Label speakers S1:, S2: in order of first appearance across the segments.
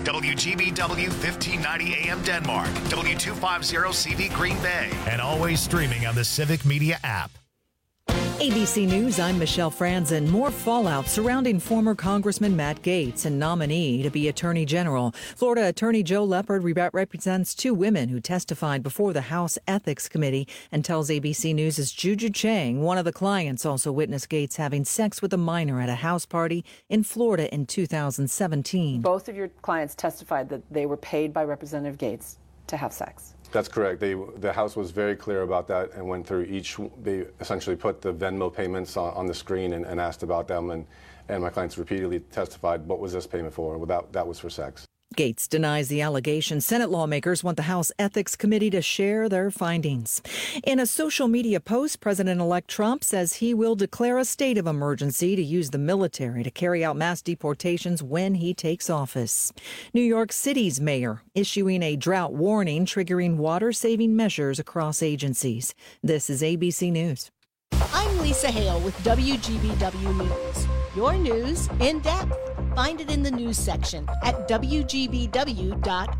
S1: WGBW 1590 AM Denmark, W250 CV Green Bay, and always streaming on the Civic Media app.
S2: ABC News, I'm Michelle Franzen. More fallout surrounding former Congressman Matt Gaetz and nominee to be Attorney General. Florida Attorney Joe Leopard represents two women who testified before the House Ethics Committee and tells ABC News' Juju Chang, one of the clients, also witnessed Gaetz having sex with a minor at a house party in Florida in 2017.
S3: Both of your clients testified that they were paid by Representative Gaetz to have sex.
S4: That's correct. The House was very clear about that and went through each. They essentially put the Venmo payments on the screen and asked about them. And my clients repeatedly testified, what was this payment for? Well, that was for sex.
S2: Gaetz denies the allegation. Senate lawmakers want the House Ethics Committee to share their findings. In a social media post, President-elect Trump says he will declare a state of emergency to use the military to carry out mass deportations when he takes office. New York City's mayor issuing a drought warning, triggering water-saving measures across agencies. This is ABC News.
S5: I'm Lisa Hale with WGBW News. Your news in depth. Find it in the news section at WGBW.FM.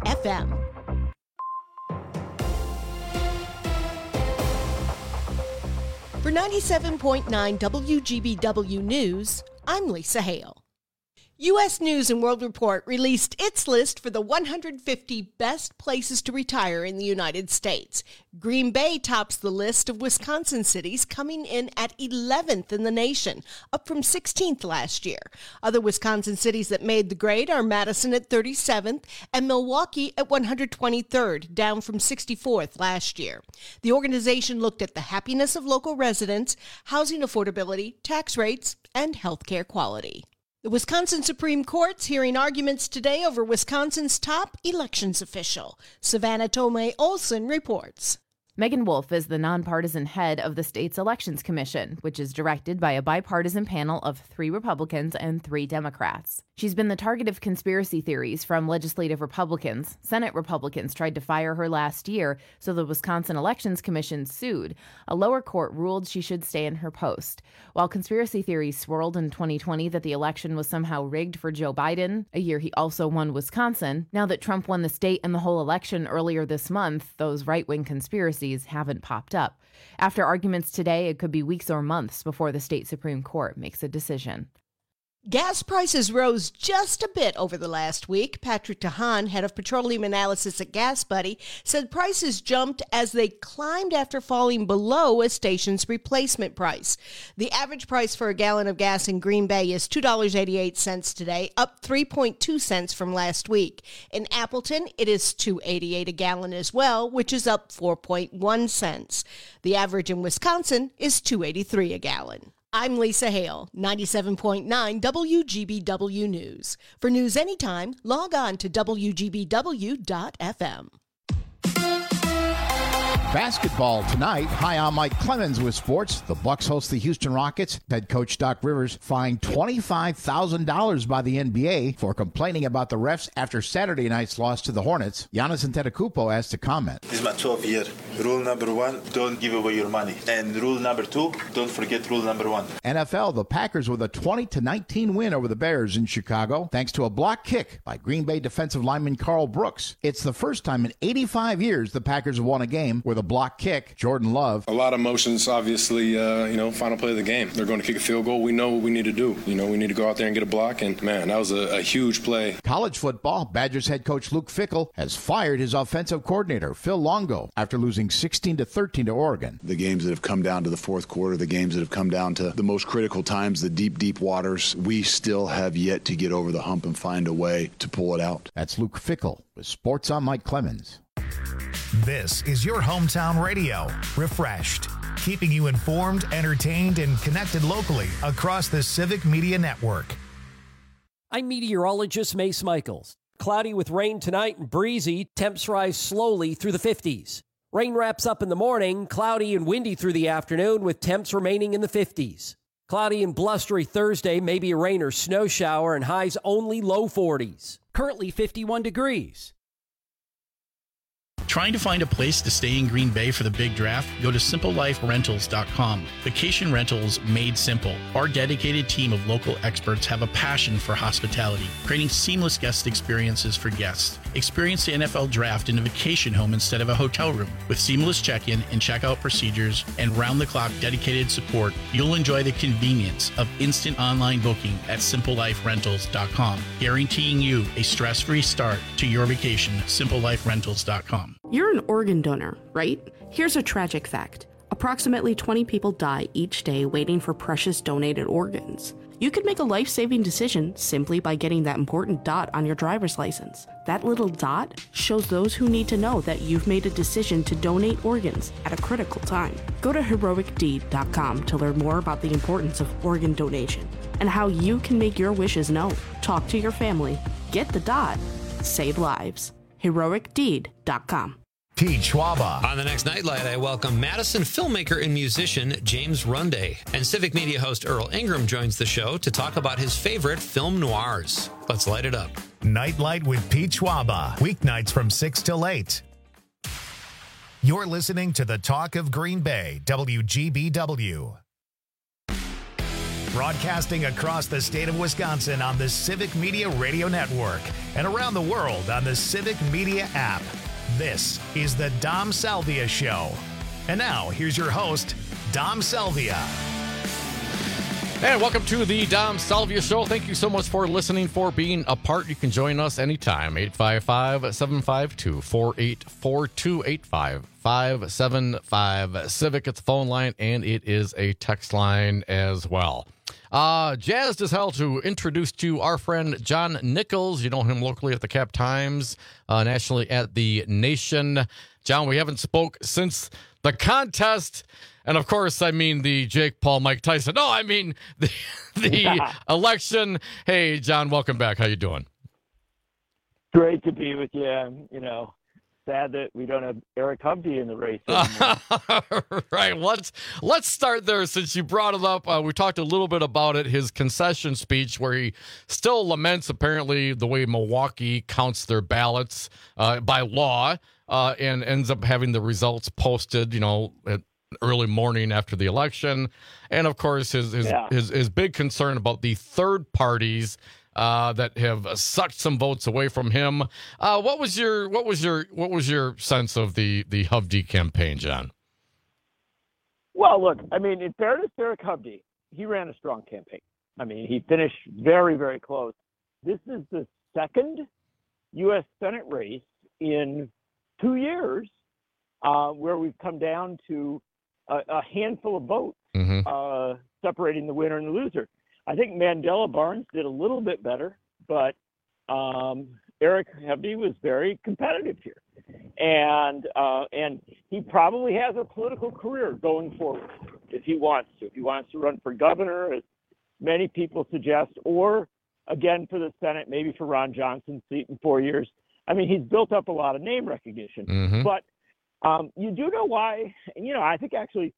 S5: For 97.9 WGBW News, I'm Lisa Hale. U.S. News & World Report released its list for the 150 best places to retire in the United States. Green Bay tops the list of Wisconsin cities, coming in at 11th in the nation, up from 16th last year. Other Wisconsin cities that made the grade are Madison at 37th and Milwaukee at 123rd, down from 64th last year. The organization looked at the happiness of local residents, housing affordability, tax rates, and healthcare quality. The Wisconsin Supreme Court's hearing arguments today over Wisconsin's top elections official. Savannah Tomei Olson reports.
S6: Megan Wolf is the nonpartisan head of the state's Elections Commission, which is directed by a bipartisan panel of 3 Republicans and 3 Democrats. She's been the target of conspiracy theories from legislative Republicans. Senate Republicans tried to fire her last year, so the Wisconsin Elections Commission sued. A lower court ruled she should stay in her post. While conspiracy theories swirled in 2020 that the election was somehow rigged for Joe Biden, a year he also won Wisconsin, now that Trump won the state and the whole election earlier this month, those right-wing conspiracies haven't popped up. After arguments today, it could be weeks or months before the state Supreme Court makes a decision.
S5: Gas prices rose just a bit over the last week. Patrick Tahan, head of petroleum analysis at Gas Buddy, said prices jumped as they climbed after falling below a station's replacement price. The average price for a gallon of gas in Green Bay is $2.88 today, up 3.2 cents from last week. In Appleton, it is $2.88 a gallon as well, which is up 4.1 cents. The average in Wisconsin is $2.83 a gallon. I'm Lisa Hale, 97.9 WGBW News. For news anytime, log on to WGBW.FM.
S7: Basketball tonight. Hi, I'm Mike Clemens with sports. The Bucks host the Houston Rockets. Head coach Doc Rivers fined $25,000 by the NBA for complaining about the refs after Saturday night's loss to the Hornets. Giannis Antetokounmpo has to comment.
S8: This is my 12th year. Rule number 1, don't give away your money. And rule number 2, don't forget rule number 1.
S7: NFL, the Packers with a 20-19 win over the Bears in Chicago, thanks to a block kick by Green Bay defensive lineman Carl Brooks. It's the first time in 85 years the Packers have won a game with a block kick. Jordan Love.
S9: A lot of emotions, obviously, final play of the game. They're going to kick a field goal. We know what we need to do. We need to go out there and get a block, and, man, that was a huge play.
S7: College football, Badgers head coach Luke Fickell has fired his offensive coordinator, Phil Longo, after losing 16-13 to Oregon.
S10: The games that have come down to the fourth quarter, the games that have come down to the most critical times, the deep, deep waters, we still have yet to get over the hump and find a way to pull it out.
S7: That's Luke Fickell with Sports on Mike Clemens.
S1: This is your hometown radio, refreshed, keeping you informed, entertained, and connected locally across the Civic Media Network.
S11: I'm meteorologist Mace Michaels. Cloudy with rain tonight and breezy. Temps rise slowly through the 50s. Rain wraps up in the morning, cloudy and windy through the afternoon with temps remaining in the 50s. Cloudy and blustery Thursday, maybe a rain or snow shower, and highs only low 40s. Currently 51 degrees.
S12: Trying to find a place to stay in Green Bay for the big draft? Go to simpleliferentals.com. Vacation rentals made simple. Our dedicated team of local experts have a passion for hospitality, creating seamless guest experiences for guests. Experience the NFL draft in a vacation home instead of a hotel room. With seamless check-in and check-out procedures and round-the-clock dedicated support, you'll enjoy the convenience of instant online booking at simpleliferentals.com, guaranteeing you a stress-free start to your vacation. simpleliferentals.com.
S13: You're an organ donor, right? Here's a tragic fact. Approximately 20 people die each day waiting for precious donated organs. You could make a life-saving decision simply by getting that important dot on your driver's license. That little dot shows those who need to know that you've made a decision to donate organs at a critical time. Go to heroicdeed.com to learn more about the importance of organ donation and how you can make your wishes known. Talk to your family, get the dot, save lives. heroicdeed.com.
S1: Pete Schwaba.
S14: On the next Nightlight, I welcome Madison filmmaker and musician James Runde. And Civic Media host Earl Ingram joins the show to talk about his favorite film noirs. Let's light it up.
S1: Nightlight with Pete Schwaba. Weeknights from 6 till 8. You're listening to the Talk of Green Bay, WGBW. Broadcasting across the state of Wisconsin on the Civic Media Radio Network and around the world on the Civic Media app. This is the Dom Salvia Show. And now, here's your host, Dom Salvia.
S15: And welcome to the Dom Salvia Show. Thank you so much for listening, for being a part. You can join us anytime, 855-752-4842, 855-575-CIVIC. It's the phone line, and it is a text line as well. Jazzed as hell to introduce to you our friend John Nichols. You know him locally at the Cap Times, nationally at The Nation. John, we haven't spoke since the contest. And, of course, I mean the Jake Paul, Mike Tyson. No, I mean the election. Hey, John, welcome back. How you doing?
S16: Great to be with you. You know, sad that we don't have Eric Hovde in the race anymore.
S15: Right. Let's start there since you brought it up. We talked a little bit about it, his concession speech, where he still laments apparently the way Milwaukee counts their ballots by law and ends up having the results posted, you know, at early morning after the election. And of course his big concern about the third parties that have sucked some votes away from him. What was your sense of the Hovde campaign, John?
S16: Well, look, I mean, in fairness to Eric Hovde, he ran a strong campaign. I mean, he finished very, very close. This is the second U.S. Senate race in 2 years where we've come down to a handful of votes separating the winner and the loser. I think Mandela Barnes did a little bit better, but Eric Hovde was very competitive here, and he probably has a political career going forward if he wants to. If he wants to run for governor, as many people suggest, or again for the Senate, maybe for Ron Johnson's seat in 4 years. I mean, he's built up a lot of name recognition, but you do know why. You know, I think actually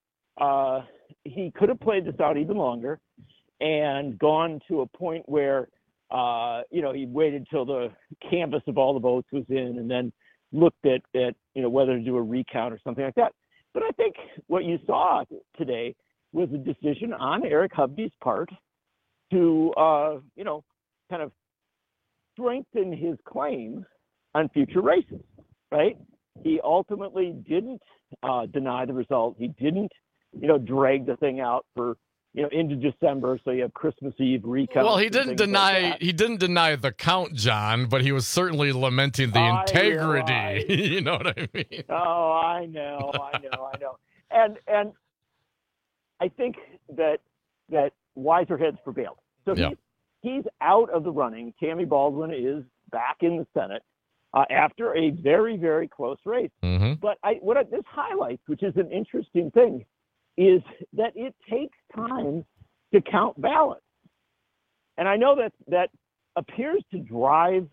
S16: he could have played this out even longer and gone to a point where, you know, he waited till the canvas of all the votes was in and then looked at you know, whether to do a recount or something like that. But I think what you saw today was a decision on Eric Hovde's part to, you know, kind of strengthen his claim on future races, right? He ultimately didn't deny the result. He didn't, you know, drag the thing out for, you know, into December, so you have Christmas Eve recount.
S15: Well, he didn't deny the count, John, but he was certainly lamenting the integrity. You know what I mean?
S16: Oh, I know. And I think that wiser heads prevailed. So he's out of the running. Tammy Baldwin is back in the Senate after a very, very close race. But what this highlights, which is an interesting thing, is that it takes time to count ballots. And I know that appears to drive,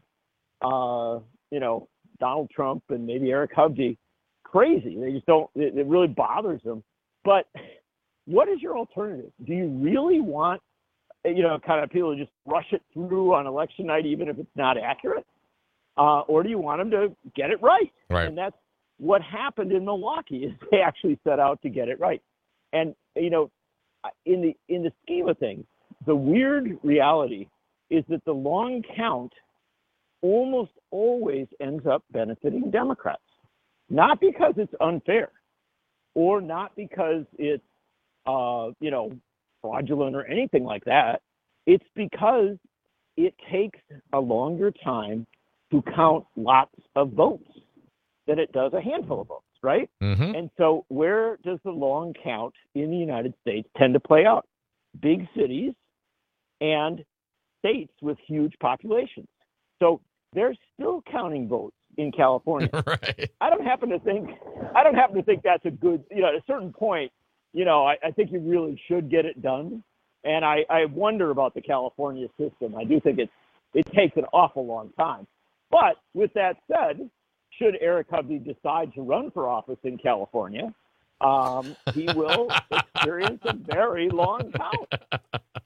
S16: you know, Donald Trump and maybe Eric Hovde crazy. They just don't, it really bothers them. But what is your alternative? Do you really want, you know, kind of people to just rush it through on election night, even if it's not accurate? Or do you want them to get it right?
S15: Right.
S16: And that's what happened in Milwaukee is they actually set out to get it right. And, you know, in the scheme of things, the weird reality is that the long count almost always ends up benefiting Democrats. Not because it's unfair or not because it's, you know, fraudulent or anything like that. It's because it takes a longer time to count lots of votes than it does a handful of votes, right?
S15: Mm-hmm.
S16: And so where does the long count in the United States tend to play out? Big cities and states with huge populations. So they're still counting votes in California.
S15: Right.
S16: I don't happen to think that's a good, you know, at a certain point, you know, I think you really should get it done. And I wonder about the California system. I do think it takes an awful long time. But with that said, should Eric Hovde decide to run for office in California, he will experience a very long count.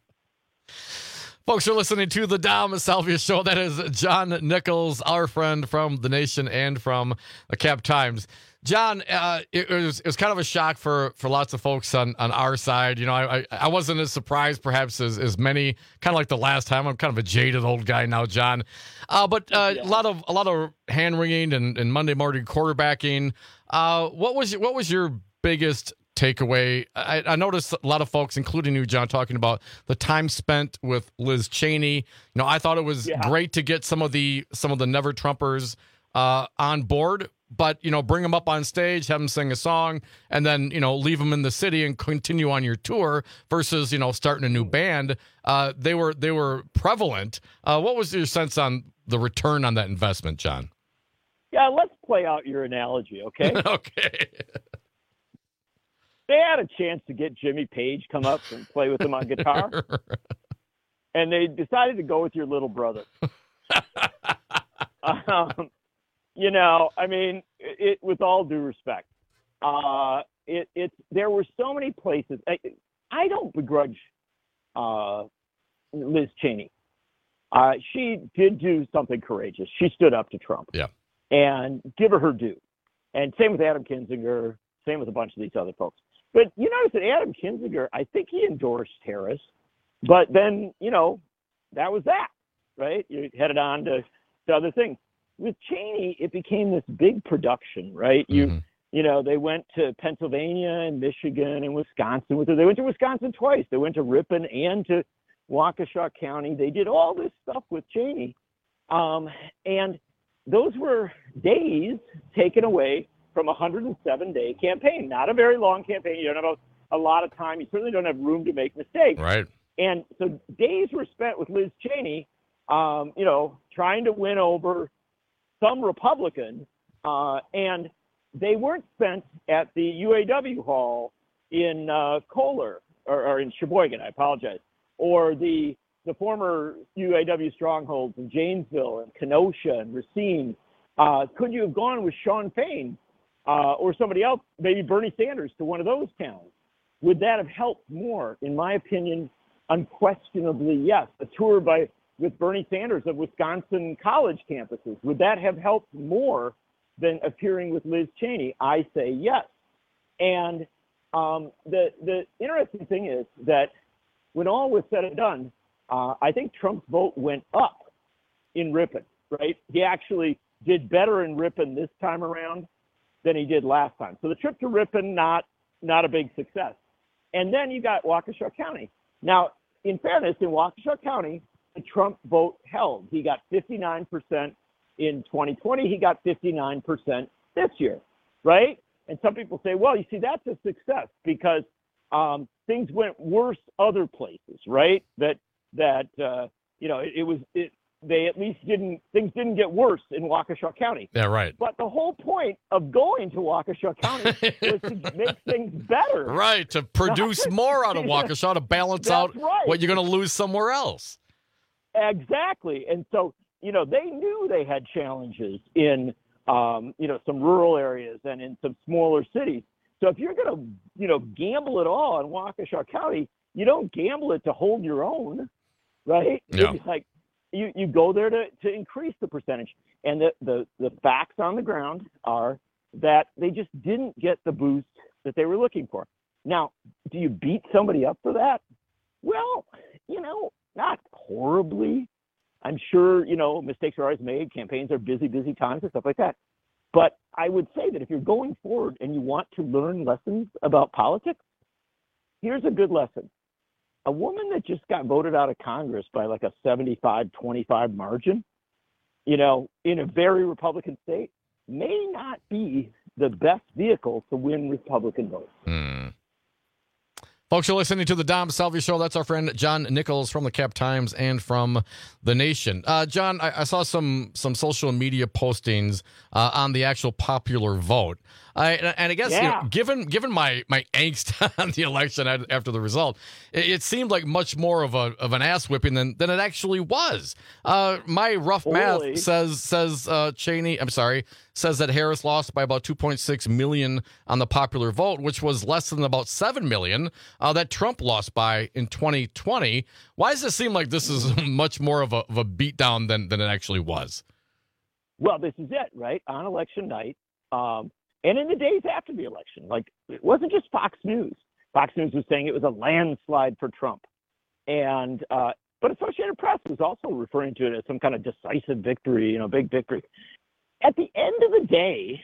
S15: Folks, you're listening to the Dom Salvia Show. That is John Nichols, our friend from The Nation and from the Cap Times. John, it was kind of a shock for lots of folks on our side. You know, I wasn't as surprised perhaps as many, kind of like the last time. I'm kind of a jaded old guy now, John. But a lot of hand wringing and Monday morning quarterbacking. What was your biggest takeaway? I noticed a lot of folks, including you, John, talking about the time spent with Liz Cheney. You know, I thought it was great to get some of the Never Trumpers on board, but, you know, bring them up on stage, have them sing a song, and then, you know, leave them in the city and continue on your tour versus, you know, starting a new band. They were prevalent. What was your sense on the return on that investment, John?
S16: Yeah, let's play out your analogy, okay?
S15: Okay.
S16: They had a chance to get Jimmy Page come up and play with them on guitar, and they decided to go with your little brother. You know, I mean, with all due respect, there were so many places. I don't begrudge Liz Cheney. She did do something courageous. She stood up to Trump.
S15: Yeah.
S16: And give her due. And same with Adam Kinzinger, same with a bunch of these other folks. But you notice that Adam Kinzinger, I think he endorsed Harris, but then, you know, that was that, right? You headed on to other things. With Cheney, it became this big production, right? You know, they went to Pennsylvania and Michigan and Wisconsin with her. They went to Wisconsin twice. They went to Ripon and to Waukesha County. They did all this stuff with Cheney. And those were days taken away from a 107-day campaign. Not a very long campaign. You don't have a lot of time. You certainly don't have room to make mistakes.
S15: Right.
S16: And so days were spent with Liz Cheney, you know, trying to win over some Republican, and they weren't spent at the UAW hall in Kohler or in Sheboygan, I apologize, or the former UAW strongholds in Janesville and Kenosha and Racine. Could you have gone with Sean Fain or somebody else, maybe Bernie Sanders, to one of those towns? Would that have helped more? In my opinion, unquestionably, yes. A tour with Bernie Sanders of Wisconsin college campuses, would that have helped more than appearing with Liz Cheney? I say yes. And the interesting thing is that when all was said and done, I think Trump's vote went up in Ripon, right? He actually did better in Ripon this time around than he did last time. So the trip to Ripon, not a big success. And then you got Waukesha County. Now, in fairness, in Waukesha County, the Trump vote held. He got 59% in 2020. He got 59% this year, right? And some people say, well, you see, that's a success because things went worse other places, right? That you know, they at least things didn't get worse in Waukesha County.
S15: Yeah, right.
S16: But the whole point of going to Waukesha County was to make things better.
S15: Right, to produce more out of Waukesha, to balance out what you're going to lose somewhere else.
S16: Exactly. And so, you know, they knew they had challenges in, you know, some rural areas and in some smaller cities. So if you're going to, you know, gamble it all in Waukesha County, you don't gamble it to hold your own, right?
S15: Yeah.
S16: It's like you go there to increase the percentage. And the facts on the ground are that they just didn't get the boost that they were looking for. Now, do you beat somebody up for that? Well, not horribly. I'm sure, mistakes are always made. Campaigns are busy times and stuff like that. But I would say that if you're going forward and you want to learn lessons about politics, here's a good lesson. A woman that just got voted out of Congress by like a 75-25 margin, in a very Republican state, may not be the best vehicle to win Republican votes.
S15: Folks, you're listening to the Dom Salvia Show. That's our friend John Nichols from the Cap Times and from The Nation. John, I saw some social media postings on the actual popular vote. And I guess, given my angst on the election after the result, it seemed like much more of an ass whipping than it actually was. My rough math says Cheney, says that Harris lost by about 2.6 million on the popular vote, which was less than about 7 million that Trump lost by in 2020. Why does it seem like this is much more of a beatdown than it actually was?
S16: Well, this is it, right? On election night, and in the days after the election, like, it wasn't just Fox News. Fox News was saying it was a landslide for Trump. And but Associated Press was also referring to it as some kind of decisive victory, big victory. At the end of the day,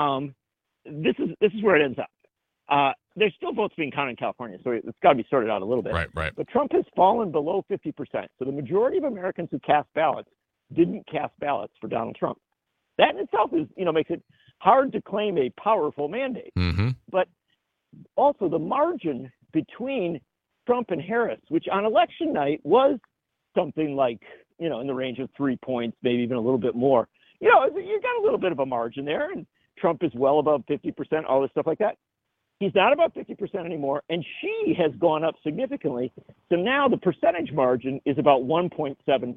S16: this is where it ends up. There's still votes being counted in California, so it's got to be sorted out a little bit.
S15: Right.
S16: But Trump has fallen below 50%. So the majority of Americans who cast ballots didn't cast ballots for Donald Trump. That in itself is, makes it hard to claim a powerful mandate.
S15: Mm-hmm.
S16: But also the margin between Trump and Harris, which on election night was something like, in the range of 3 points, maybe even a little bit more. You got a little bit of a margin there, and Trump is well above 50%, all this stuff like that. He's not above 50% anymore, and she has gone up significantly. So now the percentage margin is about 1.7%.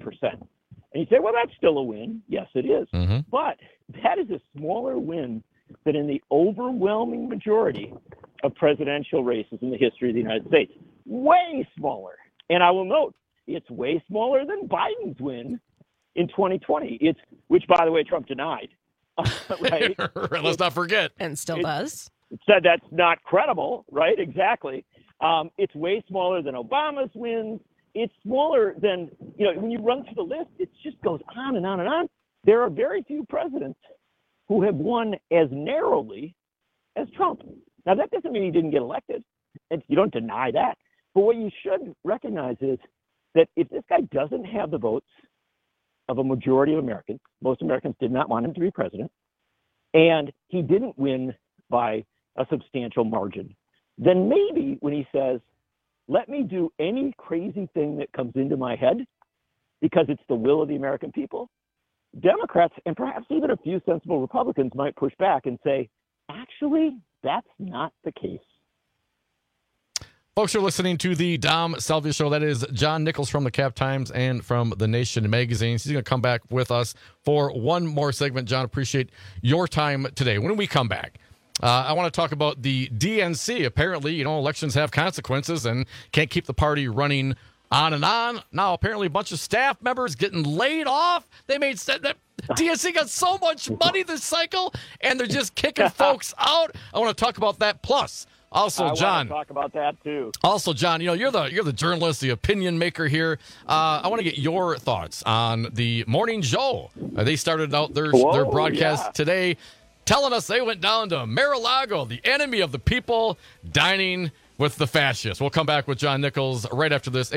S16: And you say, well, that's still a win. Yes, it is.
S15: Mm-hmm.
S16: But that is a smaller win than in the overwhelming majority of presidential races in the history of the United States. Way smaller. And I will note, it's way smaller than Biden's win in 2020, which, by the way, Trump denied. Right?
S15: Let's not forget.
S17: And still does.
S16: It said that's not credible, right? Exactly. It's way smaller than Obama's wins. It's smaller than, when you run through the list, it just goes on and on and on. There are very few presidents who have won as narrowly as Trump. Now, that doesn't mean he didn't get elected, and you don't deny that. But what you should recognize is that if this guy doesn't have the votes of a majority of Americans, most Americans did not want him to be president, and he didn't win by a substantial margin, then maybe when he says, let me do any crazy thing that comes into my head because it's the will of the American people, Democrats and perhaps even a few sensible Republicans might push back and say, actually, that's not the case.
S15: Folks, you're listening to the Dom Salvia Show. That is John Nichols from the Cap Times and from The Nation magazine. He's going to come back with us for one more segment. John, appreciate your time today. When we come back, I want to talk about the DNC. Apparently, elections have consequences and can't keep the party running on and on. Now, apparently, a bunch of staff members getting laid off. They made that DNC got so much money this cycle, and they're just kicking folks out. I want to talk about that. Plus, also, John,
S16: want to talk about that too.
S15: Also, John, you're the journalist, the opinion maker here. I want to get your thoughts on the Morning Joe. They started out their broadcast today, telling us they went down to Mar-a-Lago, the enemy of the people, dining with the fascists. We'll come back with John Nichols right after this,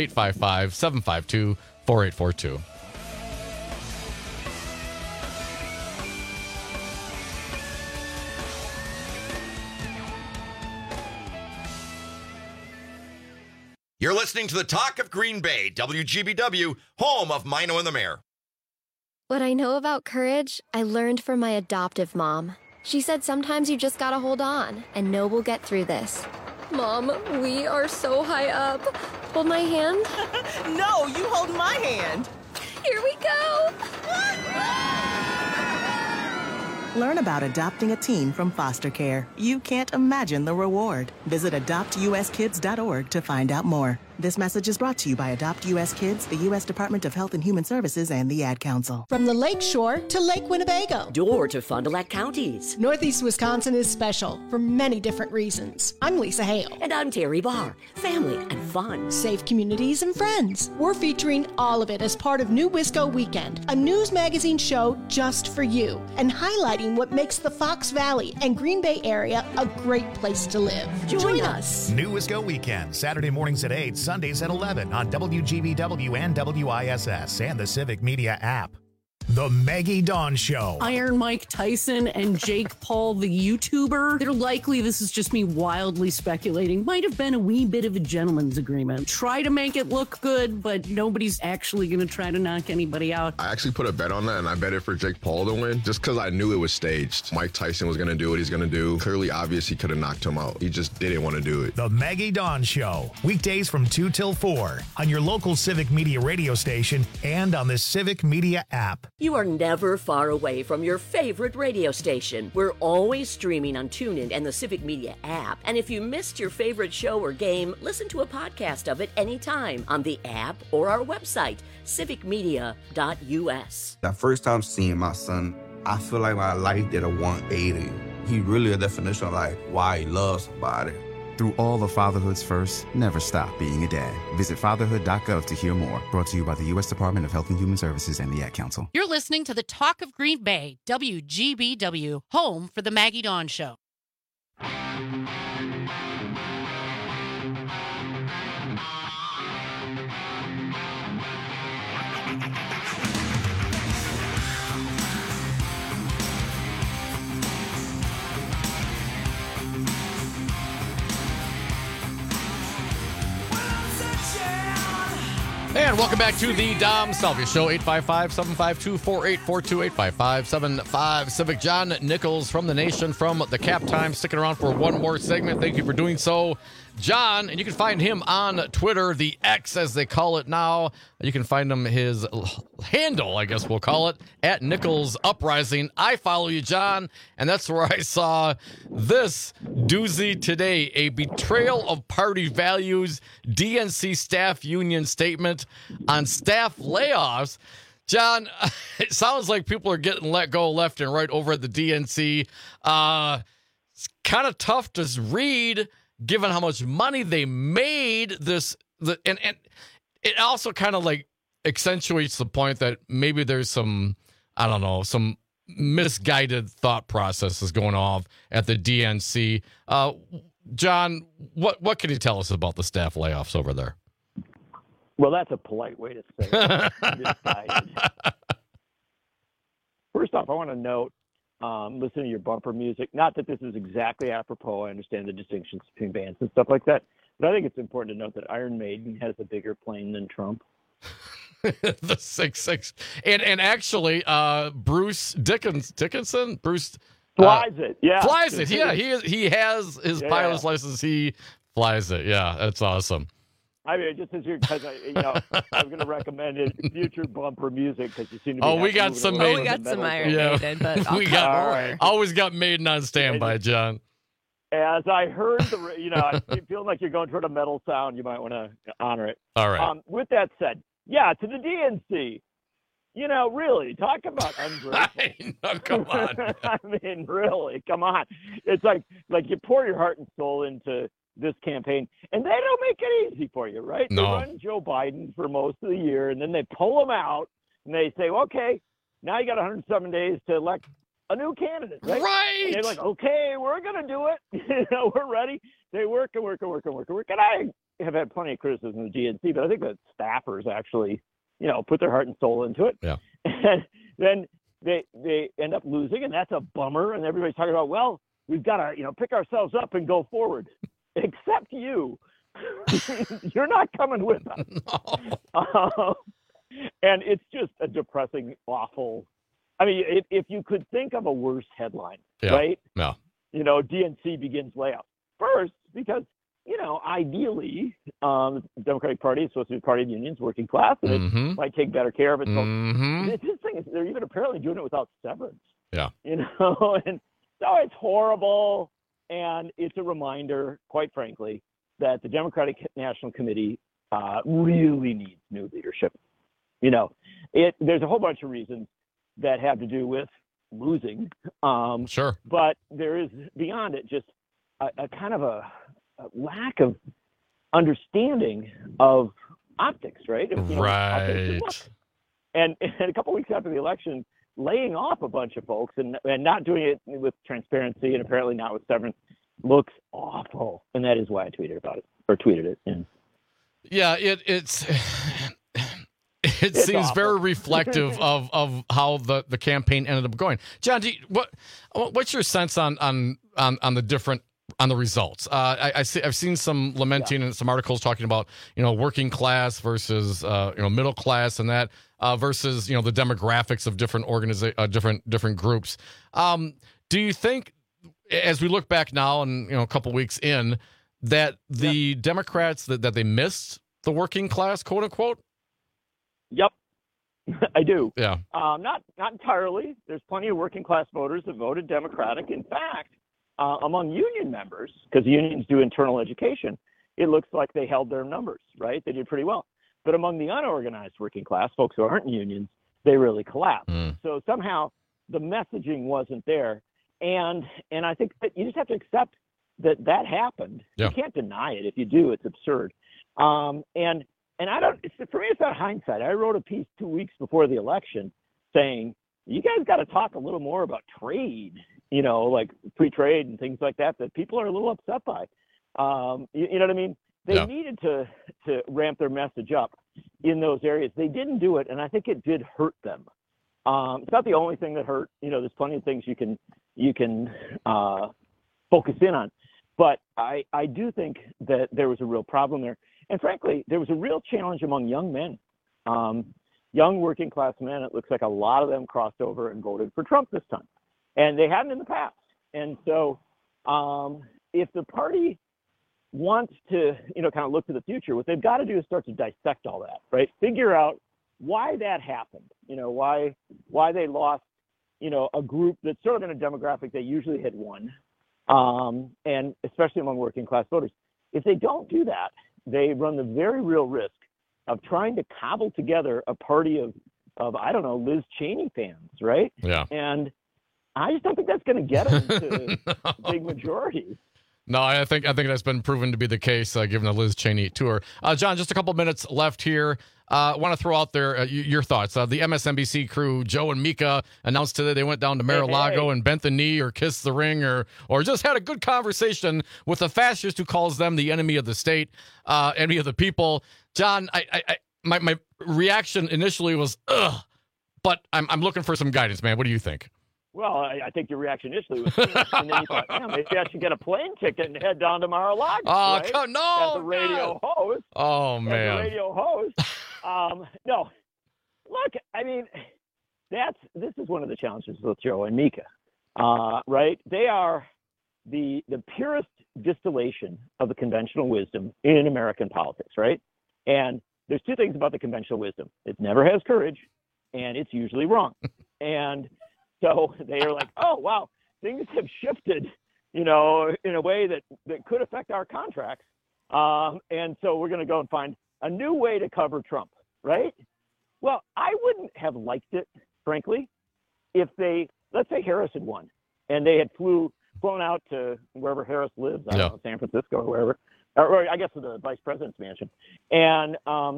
S15: 855-752-4842.
S18: You're listening to the Talk of Green Bay, WGBW, home of Mino and the Mayor.
S19: What I know about courage, I learned from my adoptive mom. She said sometimes you just gotta hold on and know we'll get through this. Mom, we are so high up. Hold my hand.
S20: No, you hold my hand.
S19: Here we go.
S20: Learn about adopting a teen from foster care. You can't imagine the reward. Visit adoptuskids.org to find out more. This message is brought to you by Adopt U.S. Kids, the U.S. Department of Health and Human Services, and the Ad Council.
S5: From the Lakeshore to Lake Winnebago.
S17: Door to Fond du Lac counties.
S5: Northeast Wisconsin is special for many different reasons. I'm Lisa Hale.
S17: And I'm Terry Barr. Family and fun.
S5: Safe communities and friends. We're featuring all of it as part of New Wisco Weekend, a news magazine show just for you, and highlighting what makes the Fox Valley and Green Bay area a great place to live. Join us.
S1: New Wisco Weekend, Saturday mornings at 8, Sundays at 11 on WGBW and WISS and the Civic Media app. The Maggie Dawn Show.
S21: Iron Mike Tyson and Jake Paul, the YouTuber. They're likely, this is just me wildly speculating, might have been a wee bit of a gentleman's agreement. Try to make it look good, but nobody's actually going to try to knock anybody out.
S22: I actually put a bet on that, and I bet it for Jake Paul to win, just because I knew it was staged. Mike Tyson was going to do what he's going to do. Clearly obvious he could have knocked him out. He just didn't want to do it.
S1: The Maggie Dawn Show. Weekdays from 2 till 4 on your local Civic Media radio station and on the Civic Media app.
S17: You are never far away from your favorite radio station. We're always streaming on TuneIn and the Civic Media app. And if you missed your favorite show or game, listen to a podcast of it anytime on the app or our website, civicmedia.us.
S23: That first time seeing my son, I feel like my life did a 180. He really a definition of like why he loves somebody.
S24: Through all of fatherhood's first, never stop being a dad. Visit fatherhood.gov to hear more. Brought to you by the U.S. Department of Health and Human Services and the Ad Council.
S25: You're listening to the Talk of Green Bay, WGBW, home for the Maggie Dawn Show.
S15: And welcome back to the Dom Salvia Show, 855-752-4842, 855-75 Civic. John Nichols from The Nation, from the Cap Times, sticking around for one more segment. Thank you for doing so, John. And you can find him on Twitter, the X as they call it now. You can find him, his handle, I guess we'll call it, at Nichols Uprising. I follow you, John, and that's where I saw this doozy today, a betrayal of party values, DNC staff union statement on staff layoffs. John, it sounds like people are getting let go left and right over at the DNC. It's kind of tough to read, given how much money they made. And it also kind of like accentuates the point that maybe there's some, I don't know, some misguided thought processes going on at the DNC. John, what can you tell us about the staff layoffs over there?
S16: Well, that's a polite way to say it. Misguided. First off, I want to note, listen to your bumper music. Not that this is exactly apropos. I understand the distinctions between bands and stuff like that. But I think it's important to note that Iron Maiden has a bigger plane than Trump.
S15: The 6'6", and actually, Bruce Dickinson, Bruce
S16: flies it. Yeah,
S15: flies it. Yeah, he has his pilot's license. He flies it. Yeah, that's awesome.
S16: I mean, just as you're, because I was going to recommend it, future bumper music, because you seem to be.
S15: We got some
S26: Maiden. We got some Iron Maiden, but I'll
S15: always got Maiden on standby, John.
S16: As I heard feeling like you're going toward a metal sound, you might want to honor it.
S15: All right.
S16: With that said, yeah, to the DNC, really, talk about ungrateful.
S15: Come on.
S16: I mean, really, come on. It's like you pour your heart and soul into this campaign, and they don't make it easy for you, right?
S15: No.
S16: They run Joe Biden for most of the year, and then they pull him out, and they say, well, okay, now you got 107 days to elect a new candidate, right?
S15: Right.
S16: And they're like, okay, we're going to do it. We're ready. They work. And I have had plenty of criticism of the GNC, but I think that staffers actually, put their heart and soul into it.
S15: Yeah.
S16: And then they end up losing, and that's a bummer. And everybody's talking about, well, we've got to, pick ourselves up and go forward. Except you. You're not coming with us.
S15: No.
S16: And it's just a depressing, awful. I mean, if you could think of a worse headline, right?
S15: Yeah.
S16: DNC begins layoffs. First, because, ideally, the Democratic Party is supposed to be a party of unions, working class, and it might take better care of it. So this thing is, they're even apparently doing it without severance.
S15: Yeah.
S16: And so it's horrible. And it's a reminder, quite frankly, that the Democratic National Committee really needs new leadership. You know, there's a whole bunch of reasons that have to do with losing.
S15: Sure.
S16: But there is, beyond it, just a kind of a lack of understanding of optics, right?
S15: Right.
S16: And a couple weeks after the election, laying off a bunch of folks and not doing it with transparency and apparently not with severance looks awful. And that is why I tweeted about it, or tweeted it.
S15: Yeah, it seems
S16: awful.
S15: very reflective of how the campaign ended up going. John, what's your sense on the different on the results? I've seen some lamenting and some articles talking about working class versus middle class and that versus the demographics of different different groups. Do you think, as we look back now and a couple weeks in, that the Democrats that they missed the working class, quote unquote?
S16: Yep, I do.
S15: Yeah.
S16: Not entirely. There's plenty of working class voters that voted Democratic. In fact, among union members, because unions do internal education, it looks like they held their numbers, right? They did pretty well. But among the unorganized working class, folks who aren't in unions, they really collapsed. So somehow the messaging wasn't there. And I think that you just have to accept that happened.
S15: Yeah.
S16: You can't deny it. If you do, it's absurd. And I don't, for me, it's not hindsight. I wrote a piece 2 weeks before the election saying, you guys got to talk a little more about trade, like free trade and things like that people are a little upset by. You know what I mean? They needed to ramp their message up in those areas. They didn't do it, and I think it did hurt them. It's not the only thing that hurt. There's plenty of things you can focus in on. But I do think that there was a real problem there. And frankly, there was a real challenge among young men, young working class men. It looks like a lot of them crossed over and voted for Trump this time, and they hadn't in the past. And so if the party wants to, kind of look to the future, what they've got to do is start to dissect all that, right? Figure out why that happened, why they lost, a group that's sort of in a demographic they usually had won, and especially among working class voters. If they don't do that, they run the very real risk of trying to cobble together a party of I don't know, Liz Cheney fans, right?
S15: Yeah.
S16: And I just don't think that's going to get them to big majorities.
S15: No, I think that's been proven to be the case, given the Liz Cheney tour. John, just a couple minutes left here. I want to throw out there your thoughts. The MSNBC crew, Joe and Mika, announced today they went down to Mar-a-Lago and bent the knee or kissed the ring or just had a good conversation with a fascist who calls them the enemy of the state, enemy of the people. John, my reaction initially was, ugh, but I'm looking for some guidance, man. What do you think?
S16: Well, I think your reaction initially was, and then you thought, maybe I should get a plane ticket and head down to Mar-a-Lago.
S15: Oh,
S16: right?
S15: no!
S16: As a radio host.
S15: Oh, man.
S16: As a radio host. No. Look, I mean, this is one of the challenges with Joe and Mika, right? They are the purest distillation of the conventional wisdom in American politics, right? And there's two things about the conventional wisdom. It never has courage, and it's usually wrong. And so they are like, oh, wow, things have shifted, in a way that could affect our contracts. And so we're going to go and find a new way to cover Trump, right? Well, I wouldn't have liked it, frankly, if let's say Harris had won and they had flown out to wherever Harris lives, I don't know, San Francisco or wherever, or I guess to the vice president's mansion, and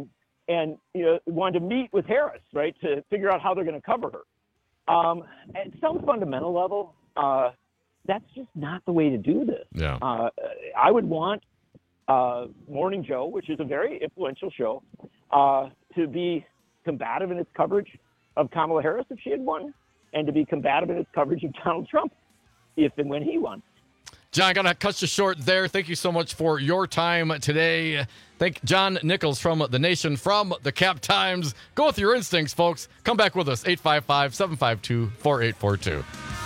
S16: wanted to meet with Harris, right, to figure out how they're going to cover her. At some fundamental level, that's just not the way to do this.
S15: Yeah.
S16: I would want Morning Joe, which is a very influential show, to be combative in its coverage of Kamala Harris if she had won, and to be combative in its coverage of Donald Trump if and when he won.
S15: John, I got to cut you short there. Thank you so much for your time today. Thank John Nichols from The Nation, from the Cap Times. Go with your instincts, folks. Come back with us, 855-752-4842.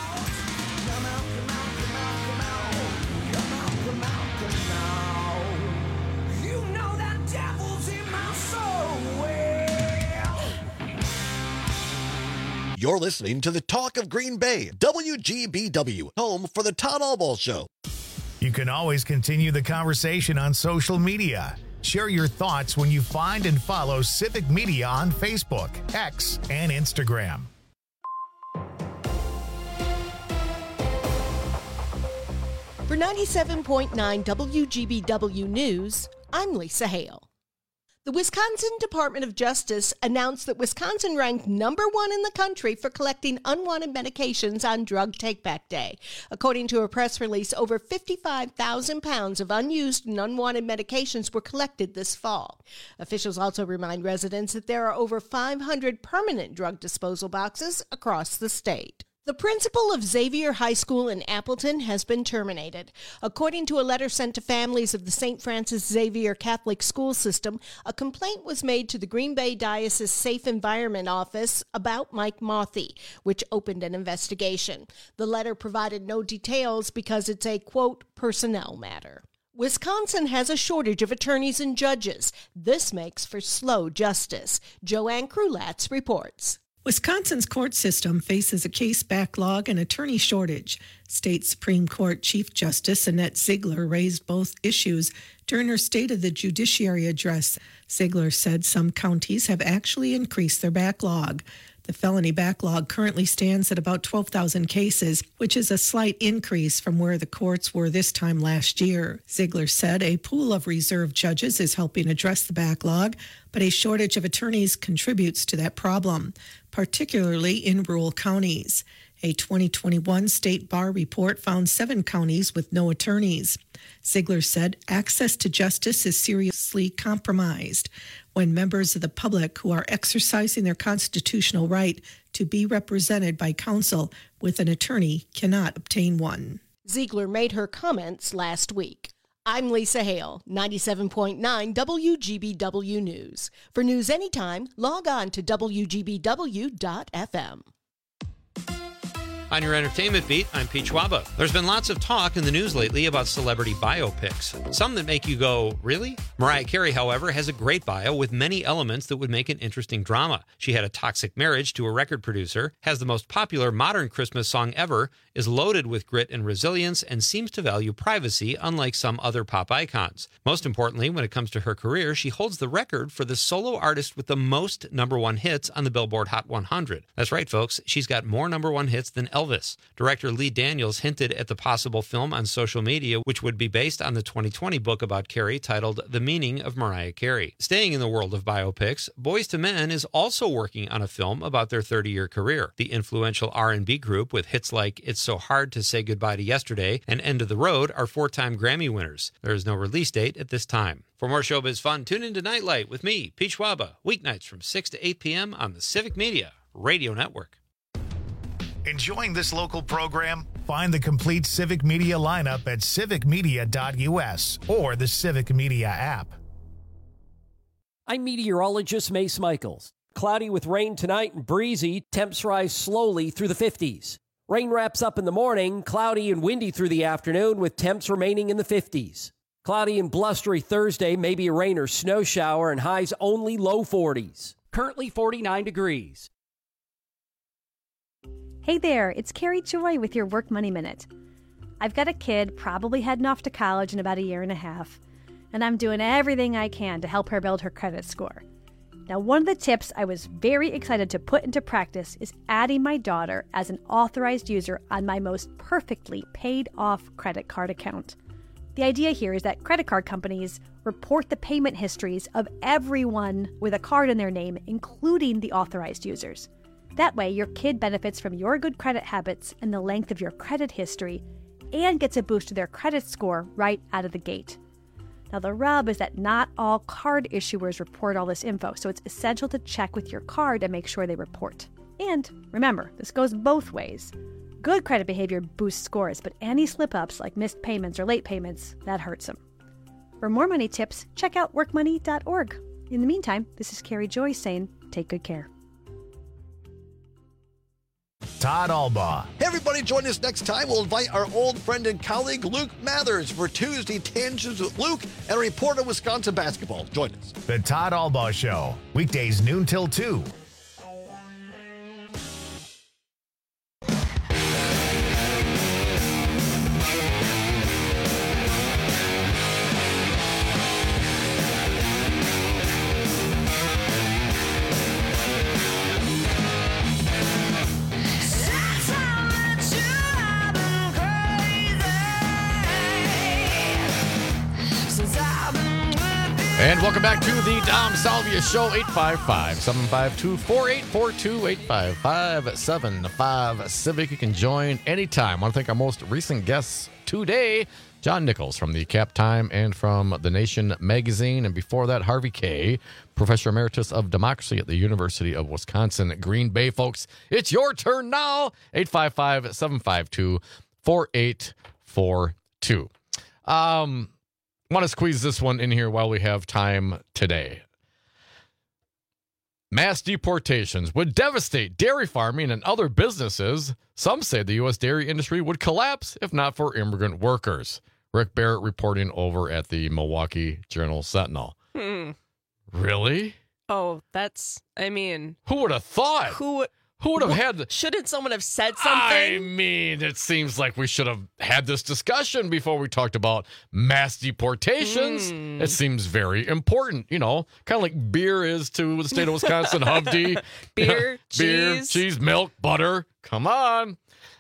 S2: You're listening to the Talk of Green Bay, WGBW, home for the Todd Albaugh Show.
S1: You can always continue the conversation on social media. Share your thoughts when you find and follow Civic Media on Facebook, X, and Instagram.
S5: For 97.9 WGBW News, I'm Lisa Hale. The Wisconsin Department of Justice announced that Wisconsin ranked number 1 in the country for collecting unwanted medications on Drug Take-Back Day. According to a press release, over 55,000 pounds of unused and unwanted medications were collected this fall. Officials also remind residents that there are over 500 permanent drug disposal boxes across the state. The principal of Xavier High School in Appleton has been terminated. According to a letter sent to families of the St. Francis Xavier Catholic School System, a complaint was made to the Green Bay Diocese Safe Environment Office about Mike Mothy, which opened an investigation. The letter provided no details because it's a, quote, personnel matter. Wisconsin has a shortage of attorneys and judges. This makes for slow justice. Joanne Krulatz reports.
S3: Wisconsin's court system faces a case backlog and attorney shortage. State Supreme Court Chief Justice Annette Ziegler raised both issues during her State of the Judiciary address. Ziegler said some counties have actually increased their backlog. The felony backlog currently stands at about 12,000 cases, which is a slight increase from where the courts were this time last year. Ziegler said a pool of reserve judges is helping address the backlog, but a shortage of attorneys contributes to that problem, particularly in rural counties. A 2021 state bar report found 7 counties with no attorneys. Ziegler said access to justice is seriously compromised when members of the public who are exercising their constitutional right to be represented by counsel with an attorney cannot obtain one.
S5: Ziegler made her comments last week. I'm Lisa Hale, 97.9 WGBW News. For news anytime, log on to WGBW.FM.
S14: On your entertainment beat, I'm Pete Schwaba. There's been lots of talk in the news lately about celebrity biopics. Some that make you go, really? Mariah Carey, however, has a great bio with many elements that would make an interesting drama. She had a toxic marriage to a record producer, has the most popular modern Christmas song ever, is loaded with grit and resilience, and seems to value privacy, unlike some other pop icons. Most importantly, when it comes to her career, she holds the record for the solo artist with the most #1 hits on the Billboard Hot 100. That's right, folks. She's got more #1 hits than Elvis. Director Lee Daniels hinted at the possible film on social media, which would be based on the 2020 book about Carey titled The Meaning of Mariah Carey. Staying in the world of biopics, Boyz II Men is also working on a film about their 30-year career. The influential R&B group with hits like It's So Hard to Say Goodbye to Yesterday and End of the Road are 4-time Grammy winners. There is no release date at this time. For more showbiz fun, tune into Nightlight with me, Pete Schwaba, weeknights from 6 to 8 p.m. on the Civic Media Radio Network.
S1: Enjoying this local program? Find the complete Civic Media lineup at civicmedia.us or the Civic Media app.
S11: I'm meteorologist Mace Michaels. Cloudy with rain tonight and breezy. Temps rise slowly through the 50s. Rain wraps up in the morning, cloudy and windy through the afternoon with temps remaining in the 50s. Cloudy and blustery Thursday, maybe a rain or snow shower, and highs only low 40s. Currently 49 degrees.
S4: Hey there, it's Carrie Joy with your Work Money Minute. I've got a kid probably heading off to college in about a year and a half, and I'm doing everything I can to help her build her credit score. Now, one of the tips I was very excited to put into practice is adding my daughter as an authorized user on my most perfectly paid-off credit card account. The idea here is that credit card companies report the payment histories of everyone with a card in their name, including the authorized users. That way, your kid benefits from your good credit habits and the length of your credit history and gets a boost to their credit score right out of the gate. Now, the rub is that not all card issuers report all this info, so it's essential to check with your card and make sure they report. And remember, this goes both ways. Good credit behavior boosts scores, but any slip-ups like missed payments or late payments, that hurts them. For more money tips, check out workmoney.org. In the meantime, this is Carrie Joy saying, take good care.
S1: Todd Albaugh.
S2: Hey, everybody, join us next time. We'll invite our old friend and colleague, Luke Mathers, for Tuesday Tangents with Luke and a report on Wisconsin basketball. Join us.
S1: The Todd Albaugh Show, weekdays noon till 2.
S15: And welcome back to the Dom Salvia Show, 855-752-4842, 855-75-CIVIC. You can join anytime. I want to thank our most recent guests today, John Nichols from the Cap Time and from The Nation magazine. And before that, Harvey Kaye, Professor Emeritus of Democracy at the University of Wisconsin at Green Bay. Folks, it's your turn now, 855-752-4842. Want to squeeze this one in here while we have time today. Mass deportations would devastate dairy farming and other businesses. Some say the U.S. dairy industry would collapse if not for immigrant workers. Rick Barrett reporting over at the Milwaukee Journal-Sentinel. Really?
S26: Oh, that's, I mean.
S15: Who would have thought? Who would have had...
S26: Shouldn't someone have said something?
S15: I mean, it seems like we should have had this discussion before we talked about mass deportations. It seems very important, you know, kind of like beer is to the state of Wisconsin, Hovde.
S26: Beer,
S15: beer, cheese, milk, butter. Come on.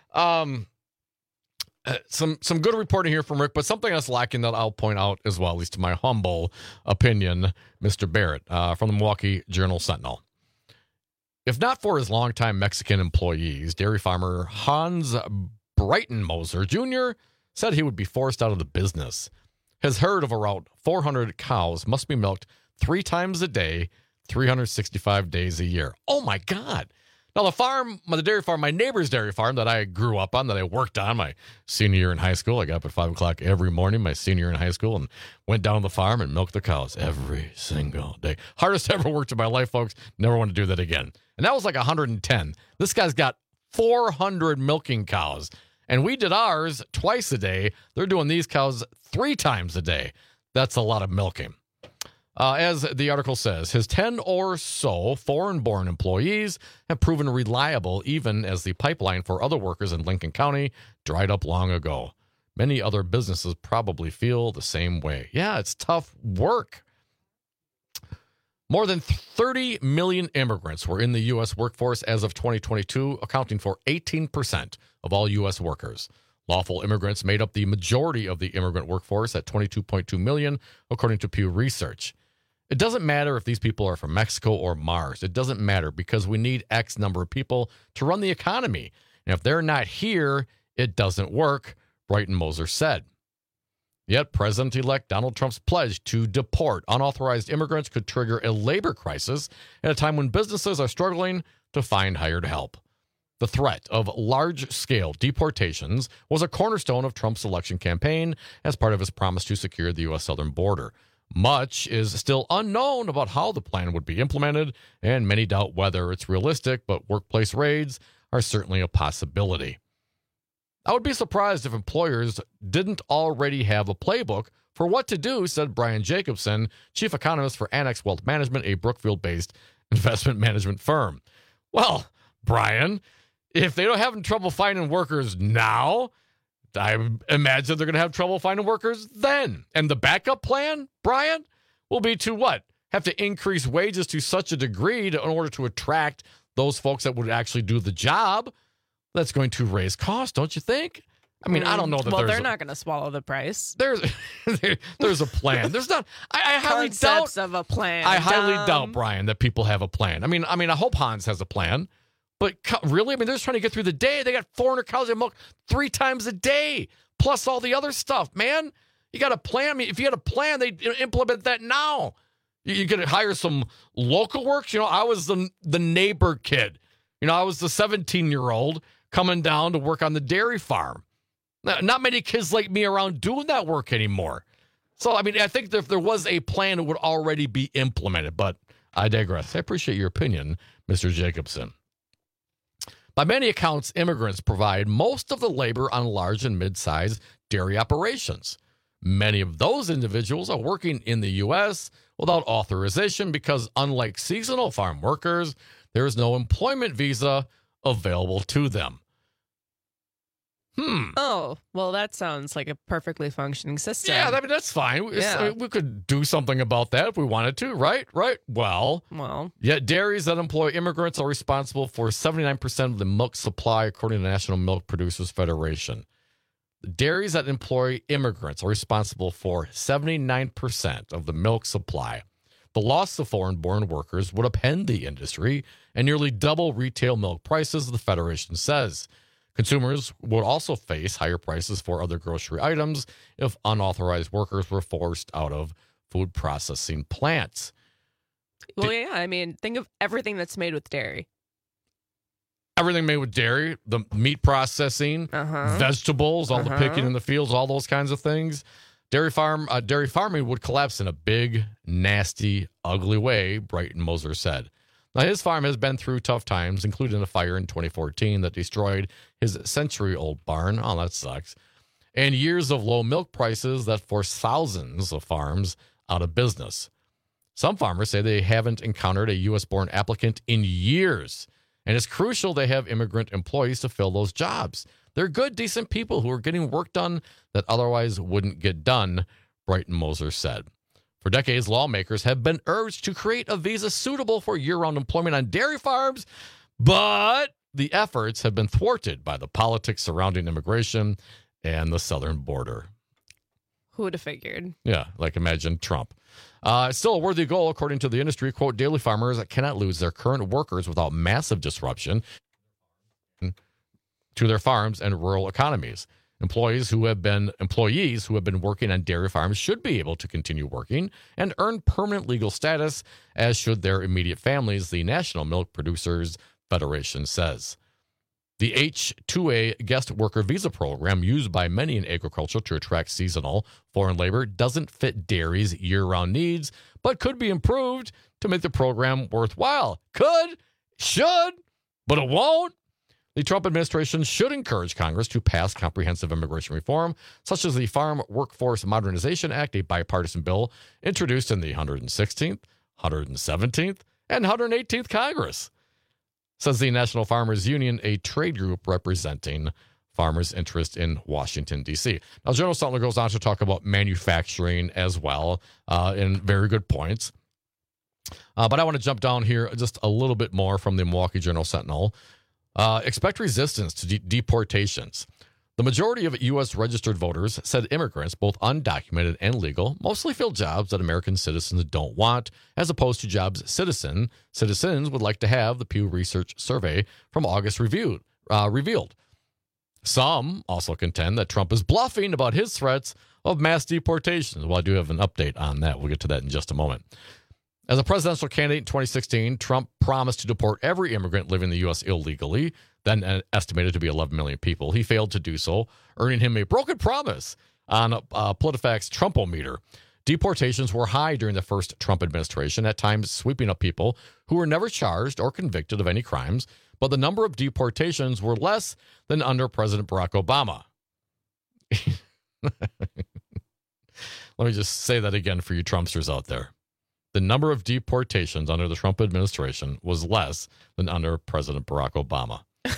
S15: Some good reporting here from Rick, but something that's lacking that I'll point out as well, at least to my humble opinion, Mr. Barrett from the Milwaukee Journal-Sentinel. If not for his longtime Mexican employees, dairy farmer Hans Breitenmoser Jr. said he would be forced out of the business. His herd of around 400 cows must be milked 3 times a day, 365 days a year. Oh, my God. Now, the dairy farm, my neighbor's dairy farm that I grew up on, that I worked on my senior year in high school. I got up at 5 o'clock every morning, my senior year in high school, and went down to the farm and milked the cows every single day. Hardest ever worked in my life, folks. Never want to do that again. And that was like 110. This guy's got 400 milking cows. And we did ours twice a day. They're doing these cows 3 times a day. That's a lot of milking. As the article says, his 10 or so foreign-born employees have proven reliable even as the pipeline for other workers in Lincoln County dried up long ago. Many other businesses probably feel the same way. Yeah, it's tough work. More than 30 million immigrants were in the U.S. workforce as of 2022, accounting for 18% of all U.S. workers. Lawful immigrants made up the majority of the immigrant workforce at 22.2 million, according to Pew Research. It doesn't matter if these people are from Mexico or Mars. It doesn't matter because we need X number of people to run the economy. And if they're not here, it doesn't work, Breitenmoser said. Yet President-elect Donald Trump's pledge to deport unauthorized immigrants could trigger a labor crisis at a time when businesses are struggling to find hired help. The threat of large-scale deportations was a cornerstone of Trump's election campaign as part of his promise to secure the U.S. southern border. Much is still unknown about how the plan would be implemented, and many doubt whether it's realistic, but workplace raids are certainly a possibility. I would be surprised if employers didn't already have a playbook for what to do, said Brian Jacobson, chief economist for Annex Wealth Management, a Brookfield-based investment management firm. Well, Brian, if they don't have trouble finding workers now, I imagine they're going to have trouble finding workers then. And the backup plan, Brian, will be to what? Have to increase wages to such a degree in order to attract those folks that would actually do the job. That's going to raise costs, don't you think? I mean, I don't know that
S26: they're not going to swallow the price.
S15: There's a plan. There's not. I highly doubt
S26: of a plan.
S15: I highly doubt, Brian, that people have a plan. I mean, I hope Hans has a plan. But really, I mean, they're just trying to get through the day. They got 400 cows they milk 3 times a day, plus all the other stuff, man. You got a plan. I mean, if you had a plan, they'd implement that now. You could hire some local works. You know, I was the neighbor kid. You know, I was the 17-year-old coming down to work on the dairy farm. Not many kids like me around doing that work anymore. So, I mean, I think if there was a plan, it would already be implemented. But I digress. I appreciate your opinion, Mr. Jacobson. By many accounts, immigrants provide most of the labor on large and mid-sized dairy operations. Many of those individuals are working in the U.S. without authorization because, unlike seasonal farm workers, there is no employment visa available to them.
S26: Oh, well, that sounds like a perfectly functioning system.
S15: Yeah, I mean, that's fine.
S26: Yeah.
S15: We could do something about that if we wanted to, right? Right. Well, yet dairies that employ immigrants are responsible for 79% of the milk supply, according to the National Milk Producers Federation. dairies that employ immigrants are responsible for 79% of the milk supply. The loss of foreign-born workers would upend the industry and nearly double retail milk prices, the Federation says. Consumers would also face higher prices for other grocery items if unauthorized workers were forced out of food processing plants.
S26: Well, yeah, I mean, think of everything that's made with dairy.
S15: Everything made with dairy, the meat processing, vegetables, all the picking in the fields, all those kinds of things. Dairy farming would collapse in a big, nasty, ugly way, Brighton Moser said. Now, his farm has been through tough times, including a fire in 2014 that destroyed his century-old barn. Oh, that sucks. And years of low milk prices that forced thousands of farms out of business. Some farmers say they haven't encountered a U.S.-born applicant in years, and it's crucial they have immigrant employees to fill those jobs. They're good, decent people who are getting work done that otherwise wouldn't get done, Brighton Moser said. For decades, lawmakers have been urged to create a visa suitable for year-round employment on dairy farms, but the efforts have been thwarted by the politics surrounding immigration and the southern border.
S26: Who would have figured?
S15: Yeah, like imagine Trump. It's still a worthy goal, according to the industry. Quote, dairy farmers cannot lose their current workers without massive disruption to their farms and rural economies. Employees who have been working on dairy farms should be able to continue working and earn permanent legal status, as should their immediate families, the National Milk Producers Federation says. The H-2A guest worker visa program used by many in agriculture to attract seasonal foreign labor doesn't fit dairy's year-round needs, but could be improved to make the program worthwhile. Could, should, but it won't. The Trump administration should encourage Congress to pass comprehensive immigration reform, such as the Farm Workforce Modernization Act, a bipartisan bill introduced in the 116th, 117th, and 118th Congress, says the National Farmers Union, a trade group representing farmers' interest in Washington, D.C. Now, General Sutler goes on to talk about manufacturing as well, in very good points. But I want to jump down here just a little bit more from the Milwaukee Journal-Sentinel. Expect resistance to deportations. The majority of U.S. registered voters said immigrants, both undocumented and legal, mostly fill jobs that American citizens don't want, as opposed to jobs citizens would like to have, the Pew Research survey from August revealed. Some also contend that Trump is bluffing about his threats of mass deportations. Well, I do have an update on that. We'll get to that in just a moment. As a presidential candidate in 2016, Trump promised to deport every immigrant living in the U.S. illegally, then estimated to be 11 million people. He failed to do so, earning him a broken promise on PolitiFact's Trumpometer. Deportations were high during the first Trump administration, at times sweeping up people who were never charged or convicted of any crimes, but the number of deportations were less than under President Barack Obama. Let me just say that again for you Trumpsters out there. The number of deportations under the Trump administration was less than under President Barack Obama.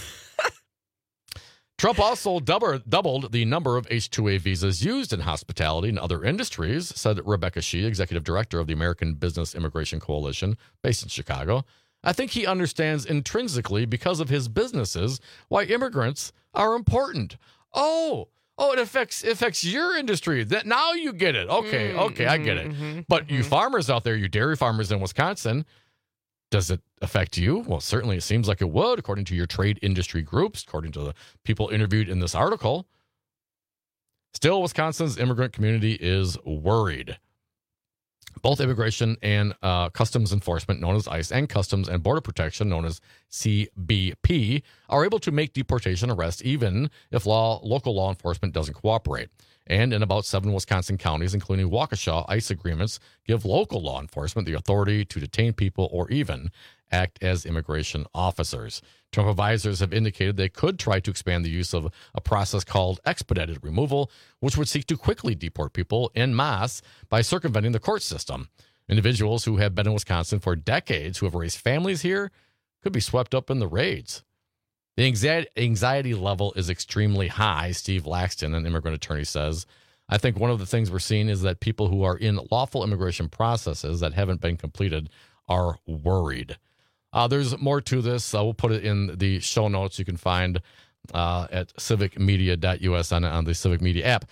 S15: Trump also doubled the number of H-2A visas used in hospitality and other industries, said Rebecca Shee, executive director of the American Business Immigration Coalition, based in Chicago. I think he understands intrinsically, because of his businesses, why immigrants are important. Oh, it affects your industry. That now you get it. Okay, I get it. But you farmers out there, you dairy farmers in Wisconsin, does it affect you? Well, certainly it seems like it would, according to your trade industry groups, according to the people interviewed in this article. Still, Wisconsin's immigrant community is worried. Both immigration and customs enforcement, known as ICE, and Customs and Border Protection, known as CBP, are able to make deportation arrests even if local law enforcement doesn't cooperate. And in about 7 Wisconsin counties, including Waukesha, ICE agreements give local law enforcement the authority to detain people or even act as immigration officers. Trump advisors have indicated they could try to expand the use of a process called expedited removal, which would seek to quickly deport people en masse by circumventing the court system. Individuals who have been in Wisconsin for decades, who have raised families here, could be swept up in the raids. The anxiety level is extremely high, Steve Laxton, an immigrant attorney, says. I think one of the things we're seeing is that people who are in lawful immigration processes that haven't been completed are worried. There's more to this. We'll put it in the show notes. You can find at civicmedia.us on the Civic Media app.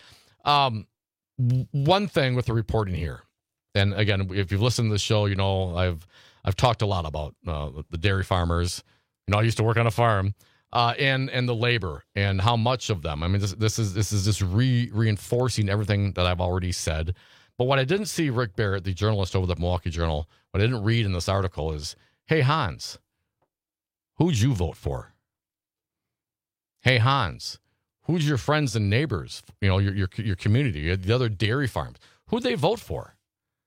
S15: One thing with the reporting here, and again, if you've listened to the show, you know I've talked a lot about the dairy farmers. You know, I used to work on a farm, and the labor and how much of them. I mean, this is just reinforcing everything that I've already said. But what I didn't see Rick Barrett, the journalist over the Milwaukee Journal, what I didn't read in this article is, hey, Hans, who'd you vote for? Hey, Hans, who's your friends and neighbors, you know, your community, the other dairy farms? Who'd they vote for?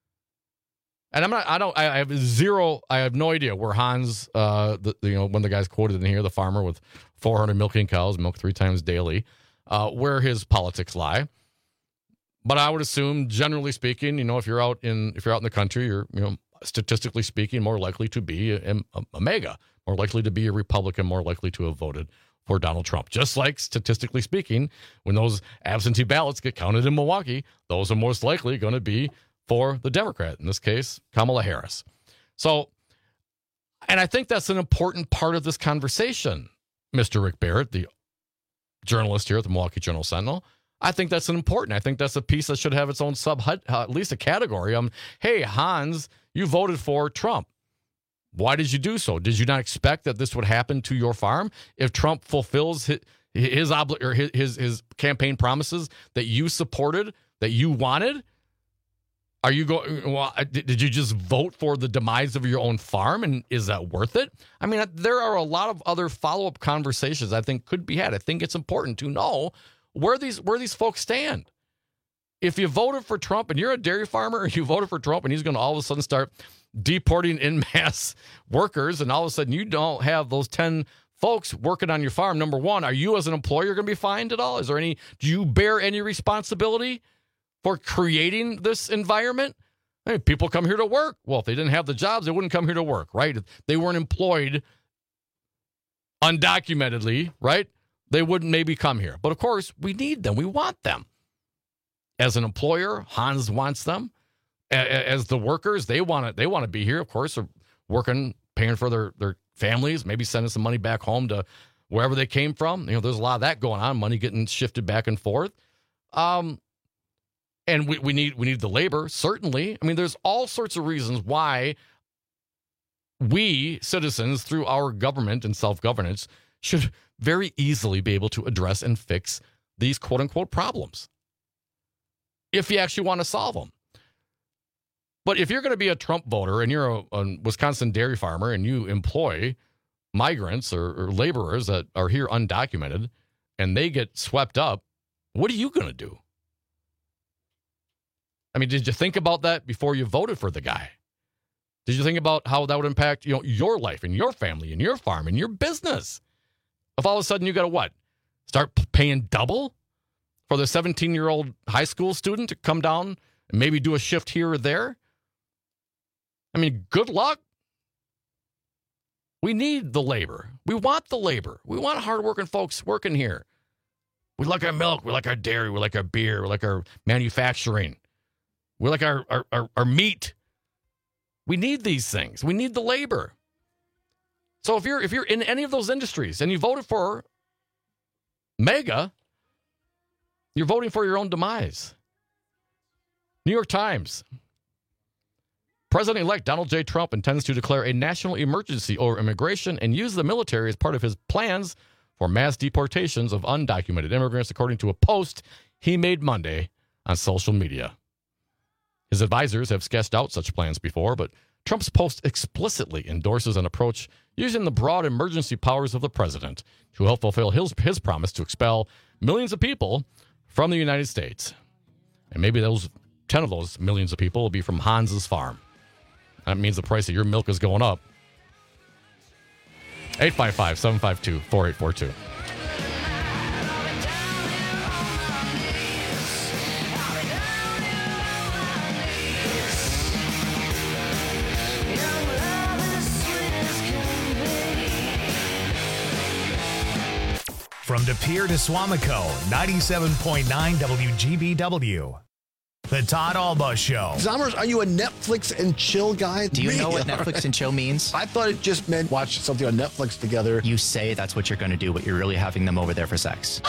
S15: And I have no idea where Hans, one of the guys quoted in here, the farmer with 400 milking cows, milk 3 times daily, where his politics lie. But I would assume, generally speaking, you know, if you're out in the country, you're, you know, statistically speaking, more likely to be a MAGA, more likely to be a Republican, more likely to have voted for Donald Trump. Just like statistically speaking, when those absentee ballots get counted in Milwaukee, those are most likely going to be for the Democrat, in this case, Kamala Harris. So, and I think that's an important part of this conversation, Mr. Rick Barrett, the journalist here at the Milwaukee Journal-Sentinel. I think that's important. I think that's a piece that should have its own at least a category. Hey, Hans, you voted for Trump. Why did you do so? Did you not expect that this would happen to your farm? If Trump fulfills his campaign promises that you supported, that you wanted, are you going? Well, did you just vote for the demise of your own farm, and is that worth it? I mean, there are a lot of other follow-up conversations I think could be had. I think it's important to know where these folks stand. If you voted for Trump and you're a dairy farmer, and you voted for Trump and he's going to all of a sudden start deporting en masse workers, and all of a sudden you don't have those 10 folks working on your farm, number one, are you as an employer going to be fined at all? Do you bear any responsibility for creating this environment? Hey, people come here to work. Well, if they didn't have the jobs, they wouldn't come here to work, right? If they weren't employed undocumentedly, right? They wouldn't maybe come here. But of course, we need them. We want them. As an employer, Hans wants them. As the workers, they want to be here, of course, they're working, paying for their families, maybe sending some money back home to wherever they came from. You know, there's a lot of that going on, money getting shifted back and forth. And we need the labor, certainly. I mean, there's all sorts of reasons why we citizens, through our government and self-governance, should very easily be able to address and fix these quote-unquote problems, if you actually want to solve them. But if you're going to be a Trump voter and you're a Wisconsin dairy farmer and you employ migrants or laborers that are here undocumented and they get swept up, what are you going to do? I mean, did you think about that before you voted for the guy? Did you think about how that would impact, you know, your life and your family and your farm and your business? If all of a sudden you got to what? Start paying double for the 17-year-old high school student to come down and maybe do a shift here or there? I mean, good luck. We need the labor. We want the labor. We want hardworking folks working here. We like our milk. We like our dairy. We like our beer. We like our manufacturing. We like our meat. We need these things. We need the labor. So if you're in any of those industries and you voted for MAGA, you're voting for your own demise. New York Times. President-elect Donald J. Trump intends to declare a national emergency over immigration and use the military as part of his plans for mass deportations of undocumented immigrants, according to a post he made Monday on social media. His advisors have sketched out such plans before, but Trump's post explicitly endorses an approach using the broad emergency powers of the president to help fulfill his promise to expel millions of people from the United States. And maybe 10 of those millions of people will be from Hans's farm. That means the price of your milk is going up. 855-752-4842.
S1: From De Pere to Swamico, 97.9 WGBW. The Todd Alba Show.
S2: Zommers, are you a Netflix and chill guy?
S6: Do you know what Netflix and chill means?
S2: I thought it just meant watch something on Netflix together.
S6: You say that's what you're going to do, but you're really having them over there for sex.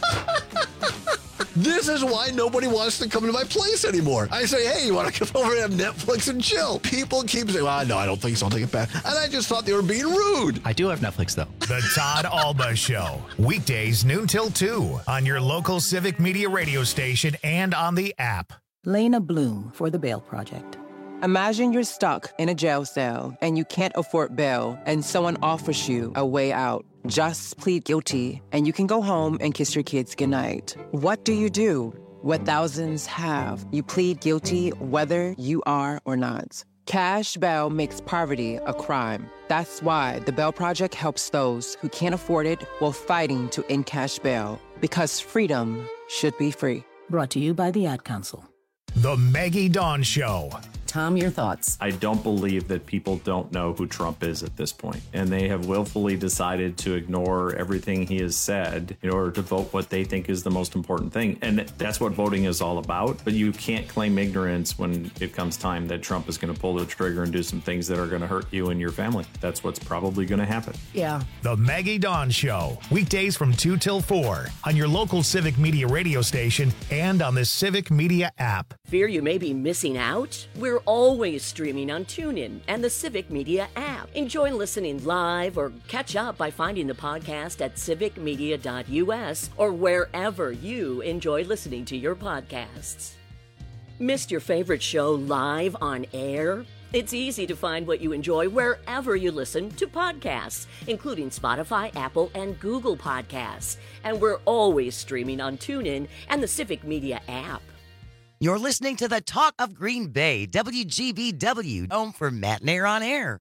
S2: This is why nobody wants to come to my place anymore. I say, hey, you want to come over and have Netflix and chill? People keep saying, well, no, I don't think so. I'll take it back. And I just thought they were being rude.
S6: I do have Netflix, though.
S1: The Todd Alba Show. Weekdays noon till 2 on your local Civic Media radio station and on the app.
S7: Lena Bloom for the Bail Project. Imagine you're stuck in a jail cell and you can't afford bail and someone offers you a way out. Just plead guilty and you can go home and kiss your kids goodnight. What do you do? What thousands have. You plead guilty whether you are or not. Cash bail makes poverty a crime. That's why the Bail Project helps those who can't afford it while fighting to end cash bail. Because freedom should be free. Brought to you by the Ad Council.
S1: The Maggie Dawn Show.
S7: Tom, your thoughts?
S8: I don't believe that people don't know who Trump is at this point, and they have willfully decided to ignore everything he has said in order to vote what they think is the most important thing. And that's what voting is all about. But you can't claim ignorance when it comes time that Trump is going to pull the trigger and do some things that are going to hurt you and your family. That's what's probably going to happen.
S7: Yeah.
S1: The Maggie Dawn Show. Weekdays from 2 till 4 on your local Civic Media radio station and on the Civic Media app.
S17: Fear you may be missing out? We're always streaming on TuneIn and the Civic Media app. Enjoy listening live or catch up by finding the podcast at civicmedia.us or wherever you enjoy listening to your podcasts. Missed your favorite show live on air? It's easy to find what you enjoy wherever you listen to podcasts, including Spotify, Apple, and Google Podcasts. And we're always streaming on TuneIn and the Civic Media app.
S9: You're listening to the Talk of Green Bay, WGBW, home for Matt Nair on Air.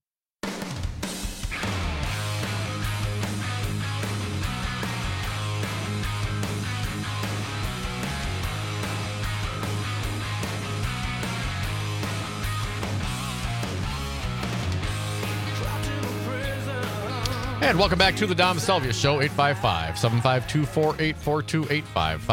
S15: And welcome back to the Dom Salvia Show, 855-752-4842,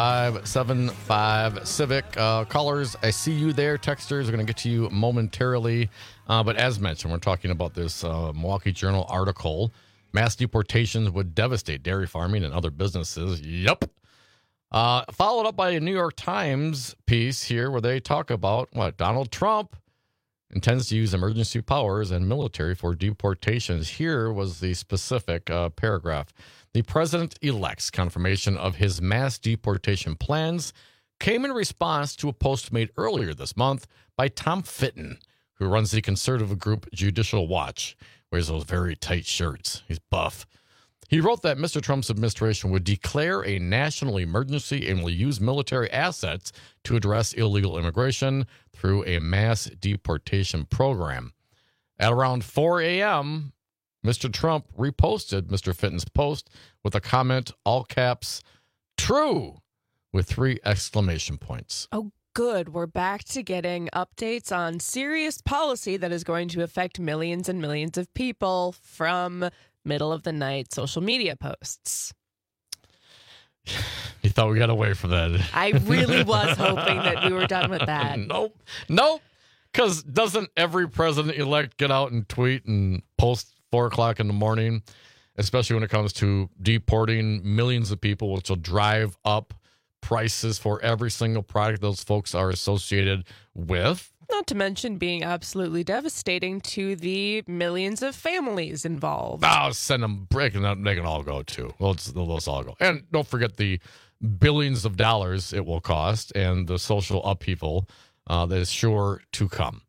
S15: 857-5 callers, I see you there. Texters are going to get to you momentarily. But as mentioned, we're talking about this Milwaukee Journal article. Mass deportations would devastate dairy farming and other businesses. Yep. Followed up by a New York Times piece here where they talk about Donald Trump intends to use emergency powers and military for deportations. Here was the specific paragraph. The president-elect's confirmation of his mass deportation plans came in response to a post made earlier this month by Tom Fitton, who runs the conservative group Judicial Watch, wears those very tight shirts. He's buff. He wrote that Mr. Trump's administration would declare a national emergency and will use military assets to address illegal immigration through a mass deportation program. At around 4 a.m., Mr. Trump reposted Mr. Fitton's post with a comment, all caps, true, with 3 exclamation points.
S26: Oh, good. We're back to getting updates on serious policy that is going to affect millions and millions of people from middle of the night social media posts.
S15: You thought we got away from that.
S26: I really was hoping that we were done with that.
S15: Nope. Because doesn't every president-elect get out and tweet and post 4 o'clock in the morning, especially when it comes to deporting millions of people, which will drive up prices for every single product those folks are associated with?
S26: Not to mention being absolutely devastating to the millions of families involved.
S15: Oh, send them breaking up. They can all go too. Let's all go. And don't forget the billions of dollars it will cost and the social upheaval that is sure to come.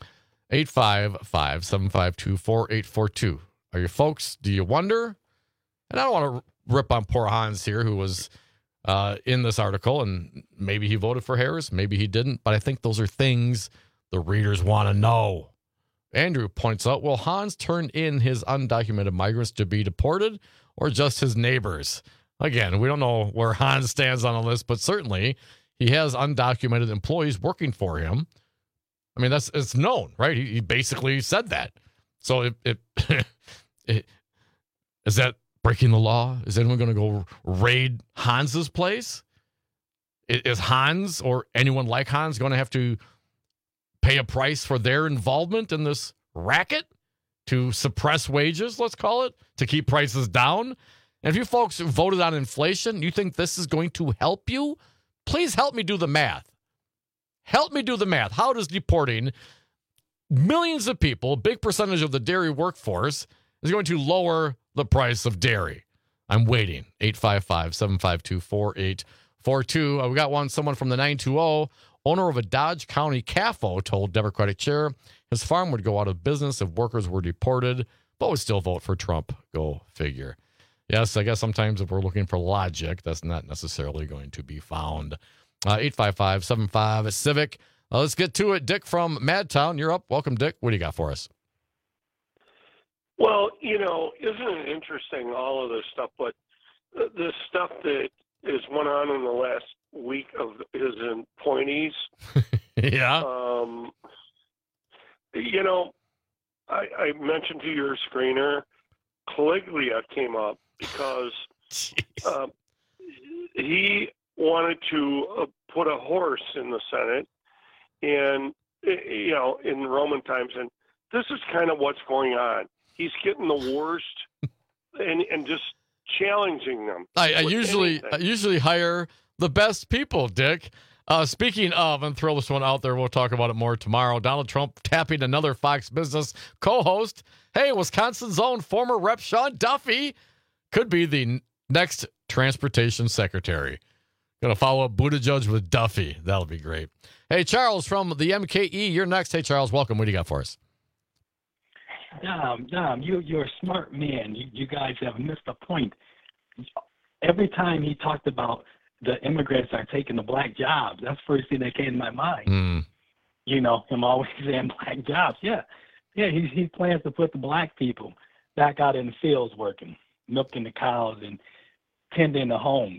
S15: 855-752-4842. Are you folks, do you wonder? And I don't want to rip on poor Hans here, who was in this article, and maybe he voted for Harris, maybe he didn't, but I think those are things the readers want to know. Andrew points out, will Hans turn in his undocumented migrants to be deported or just his neighbors? Again, we don't know where Hans stands on the list, but certainly he has undocumented employees working for him. I mean, it's known, right? He basically said that. So is that breaking the law? Is anyone going to go raid Hans's place? Is Hans or anyone like Hans going to have to pay a price for their involvement in this racket to suppress wages, let's call it, to keep prices down? And if you folks voted on inflation, you think this is going to help you? Please help me do the math. Help me do the math. How does deporting millions of people, a big percentage of the dairy workforce, is going to lower the price of dairy? I'm waiting. 855-752-4842. We got someone from the 920. Owner of a Dodge County CAFO told Democratic chair his farm would go out of business if workers were deported, but would still vote for Trump. Go figure. Yes, I guess sometimes if we're looking for logic, that's not necessarily going to be found. 855-75-CIVIC. Let's get to it. Dick from Madtown, you're up. Welcome, Dick. What do you got for us?
S10: Well, isn't it interesting, all of this stuff, but the stuff that has went on in the last week of his appointees.
S15: Yeah.
S10: I mentioned to your screener, Caligula came up because he wanted to put a horse in the Senate, and in Roman times, and this is kind of what's going on. He's getting the worst, and just challenging them.
S15: I usually hire the best people, Dick. Speaking of, and throw this one out there, we'll talk about it more tomorrow. Donald Trump tapping another Fox Business co-host. Hey, Wisconsin's own former Rep. Sean Duffy could be the next transportation secretary. Gonna follow up Buttigieg with Duffy. That'll be great. Hey, Charles from the MKE, you're next. Hey, Charles, welcome. What do you got for us?
S12: Dom, you're a smart man. You guys have missed a point. Every time he talked about the immigrants are taking the black jobs, that's the first thing that came to my mind. Him always saying black jobs. Yeah, he plans to put the black people back out in the fields working, milking the cows and tending the homes.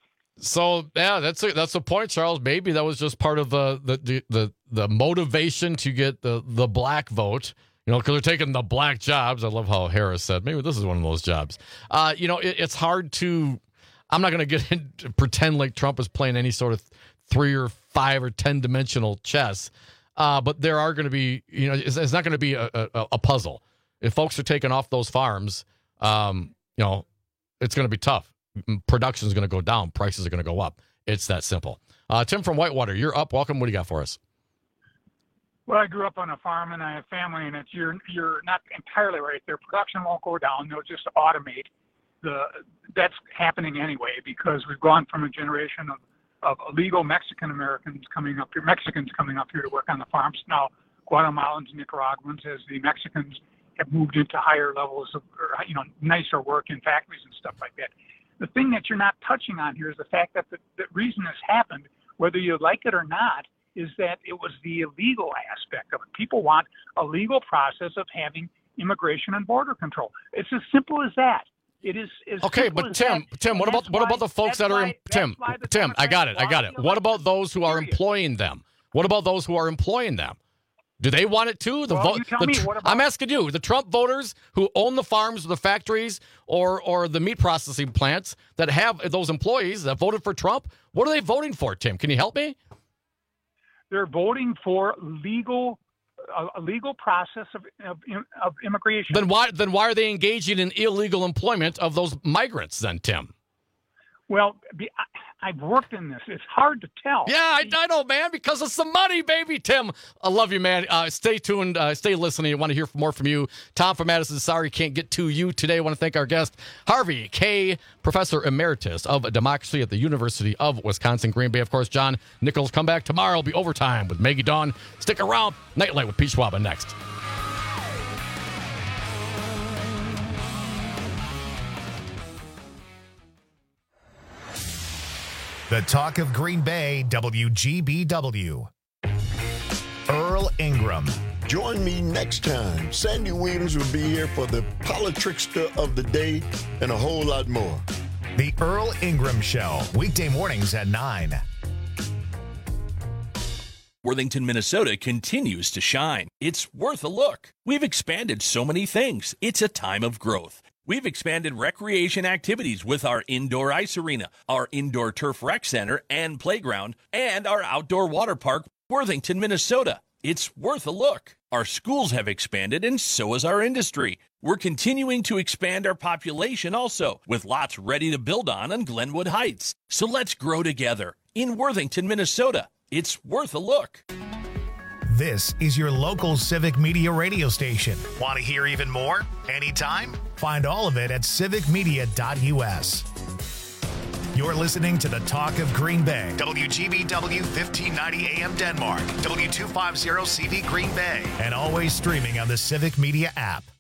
S15: So yeah, that's a point, Charles. Maybe that was just part of the motivation to get the black vote. Because they're taking the black jobs. I love how Harris said, maybe this is one of those jobs. It's hard to, I'm not going to get into pretend like Trump is playing any sort of 3 or 5 or 10 dimensional chess. But there are going to be, it's not going to be a puzzle. If folks are taking off those farms, it's going to be tough. Production is going to go down. Prices are going to go up. It's that simple. Tim from Whitewater, you're up. Welcome. What do you got for us?
S13: Well, I grew up on a farm and I have family, and you're not entirely right. Their production won't go down. They'll just automate. That's happening anyway because we've gone from a generation of illegal Mexicans coming up here to work on the farms. Now Guatemalans and Nicaraguans, as the Mexicans have moved into higher levels of, nicer work in factories and stuff like that. The thing that you're not touching on here is the fact that the reason this happened, whether you like it or not, is that it was the illegal aspect of it. People want a legal process of having immigration and border control. It's as simple as that. It is as
S15: okay, but Tim, what about the folks that are Tim? I got it. What about those who are employing them? What about those who are employing them? Do they want it too? I'm asking you, the Trump voters who own the farms, the factories, or the meat processing plants that have those employees that voted for Trump. What are they voting for, Tim? Can you help me?
S13: They're voting for a legal process of immigration.
S15: Then why are they engaging in illegal employment of those migrants then, Tim?
S13: Well, I've worked in this. It's hard to tell.
S15: Yeah, I know, man, because of some money, baby. Tim, I love you, man. Stay tuned. Stay listening. I want to hear more from you. Tom from Madison, sorry can't get to you today. I want to thank our guest, Harvey Kaye, Professor Emeritus of Democracy at the University of Wisconsin, Green Bay. Of course, John Nichols. Come back tomorrow. It'll be overtime with Maggie Dawn. Stick around. Nightlight with Pete Schwaba next.
S1: The talk of Green Bay, WGBW. Earl Ingram.
S18: Join me next time. Sandy Williams will be here for the Politrickster of the day and a whole lot more.
S1: The Earl Ingram Show, weekday mornings at 9.
S19: Worthington, Minnesota continues to shine. It's worth a look. We've expanded so many things. It's a time of growth. We've expanded recreation activities with our indoor ice arena, our indoor turf rec center and playground, and our outdoor water park, Worthington, Minnesota. It's worth a look. Our schools have expanded, and so has our industry. We're continuing to expand our population also, with lots ready to build on Glenwood Heights. So let's grow together in Worthington, Minnesota. It's worth a look.
S1: This is your local Civic Media radio station. Want to hear even more? Anytime? Find all of it at civicmedia.us. You're listening to the Talk of Green Bay. WGBW 1590 AM Denmark. W250 CD Green Bay. And always streaming on the Civic Media app.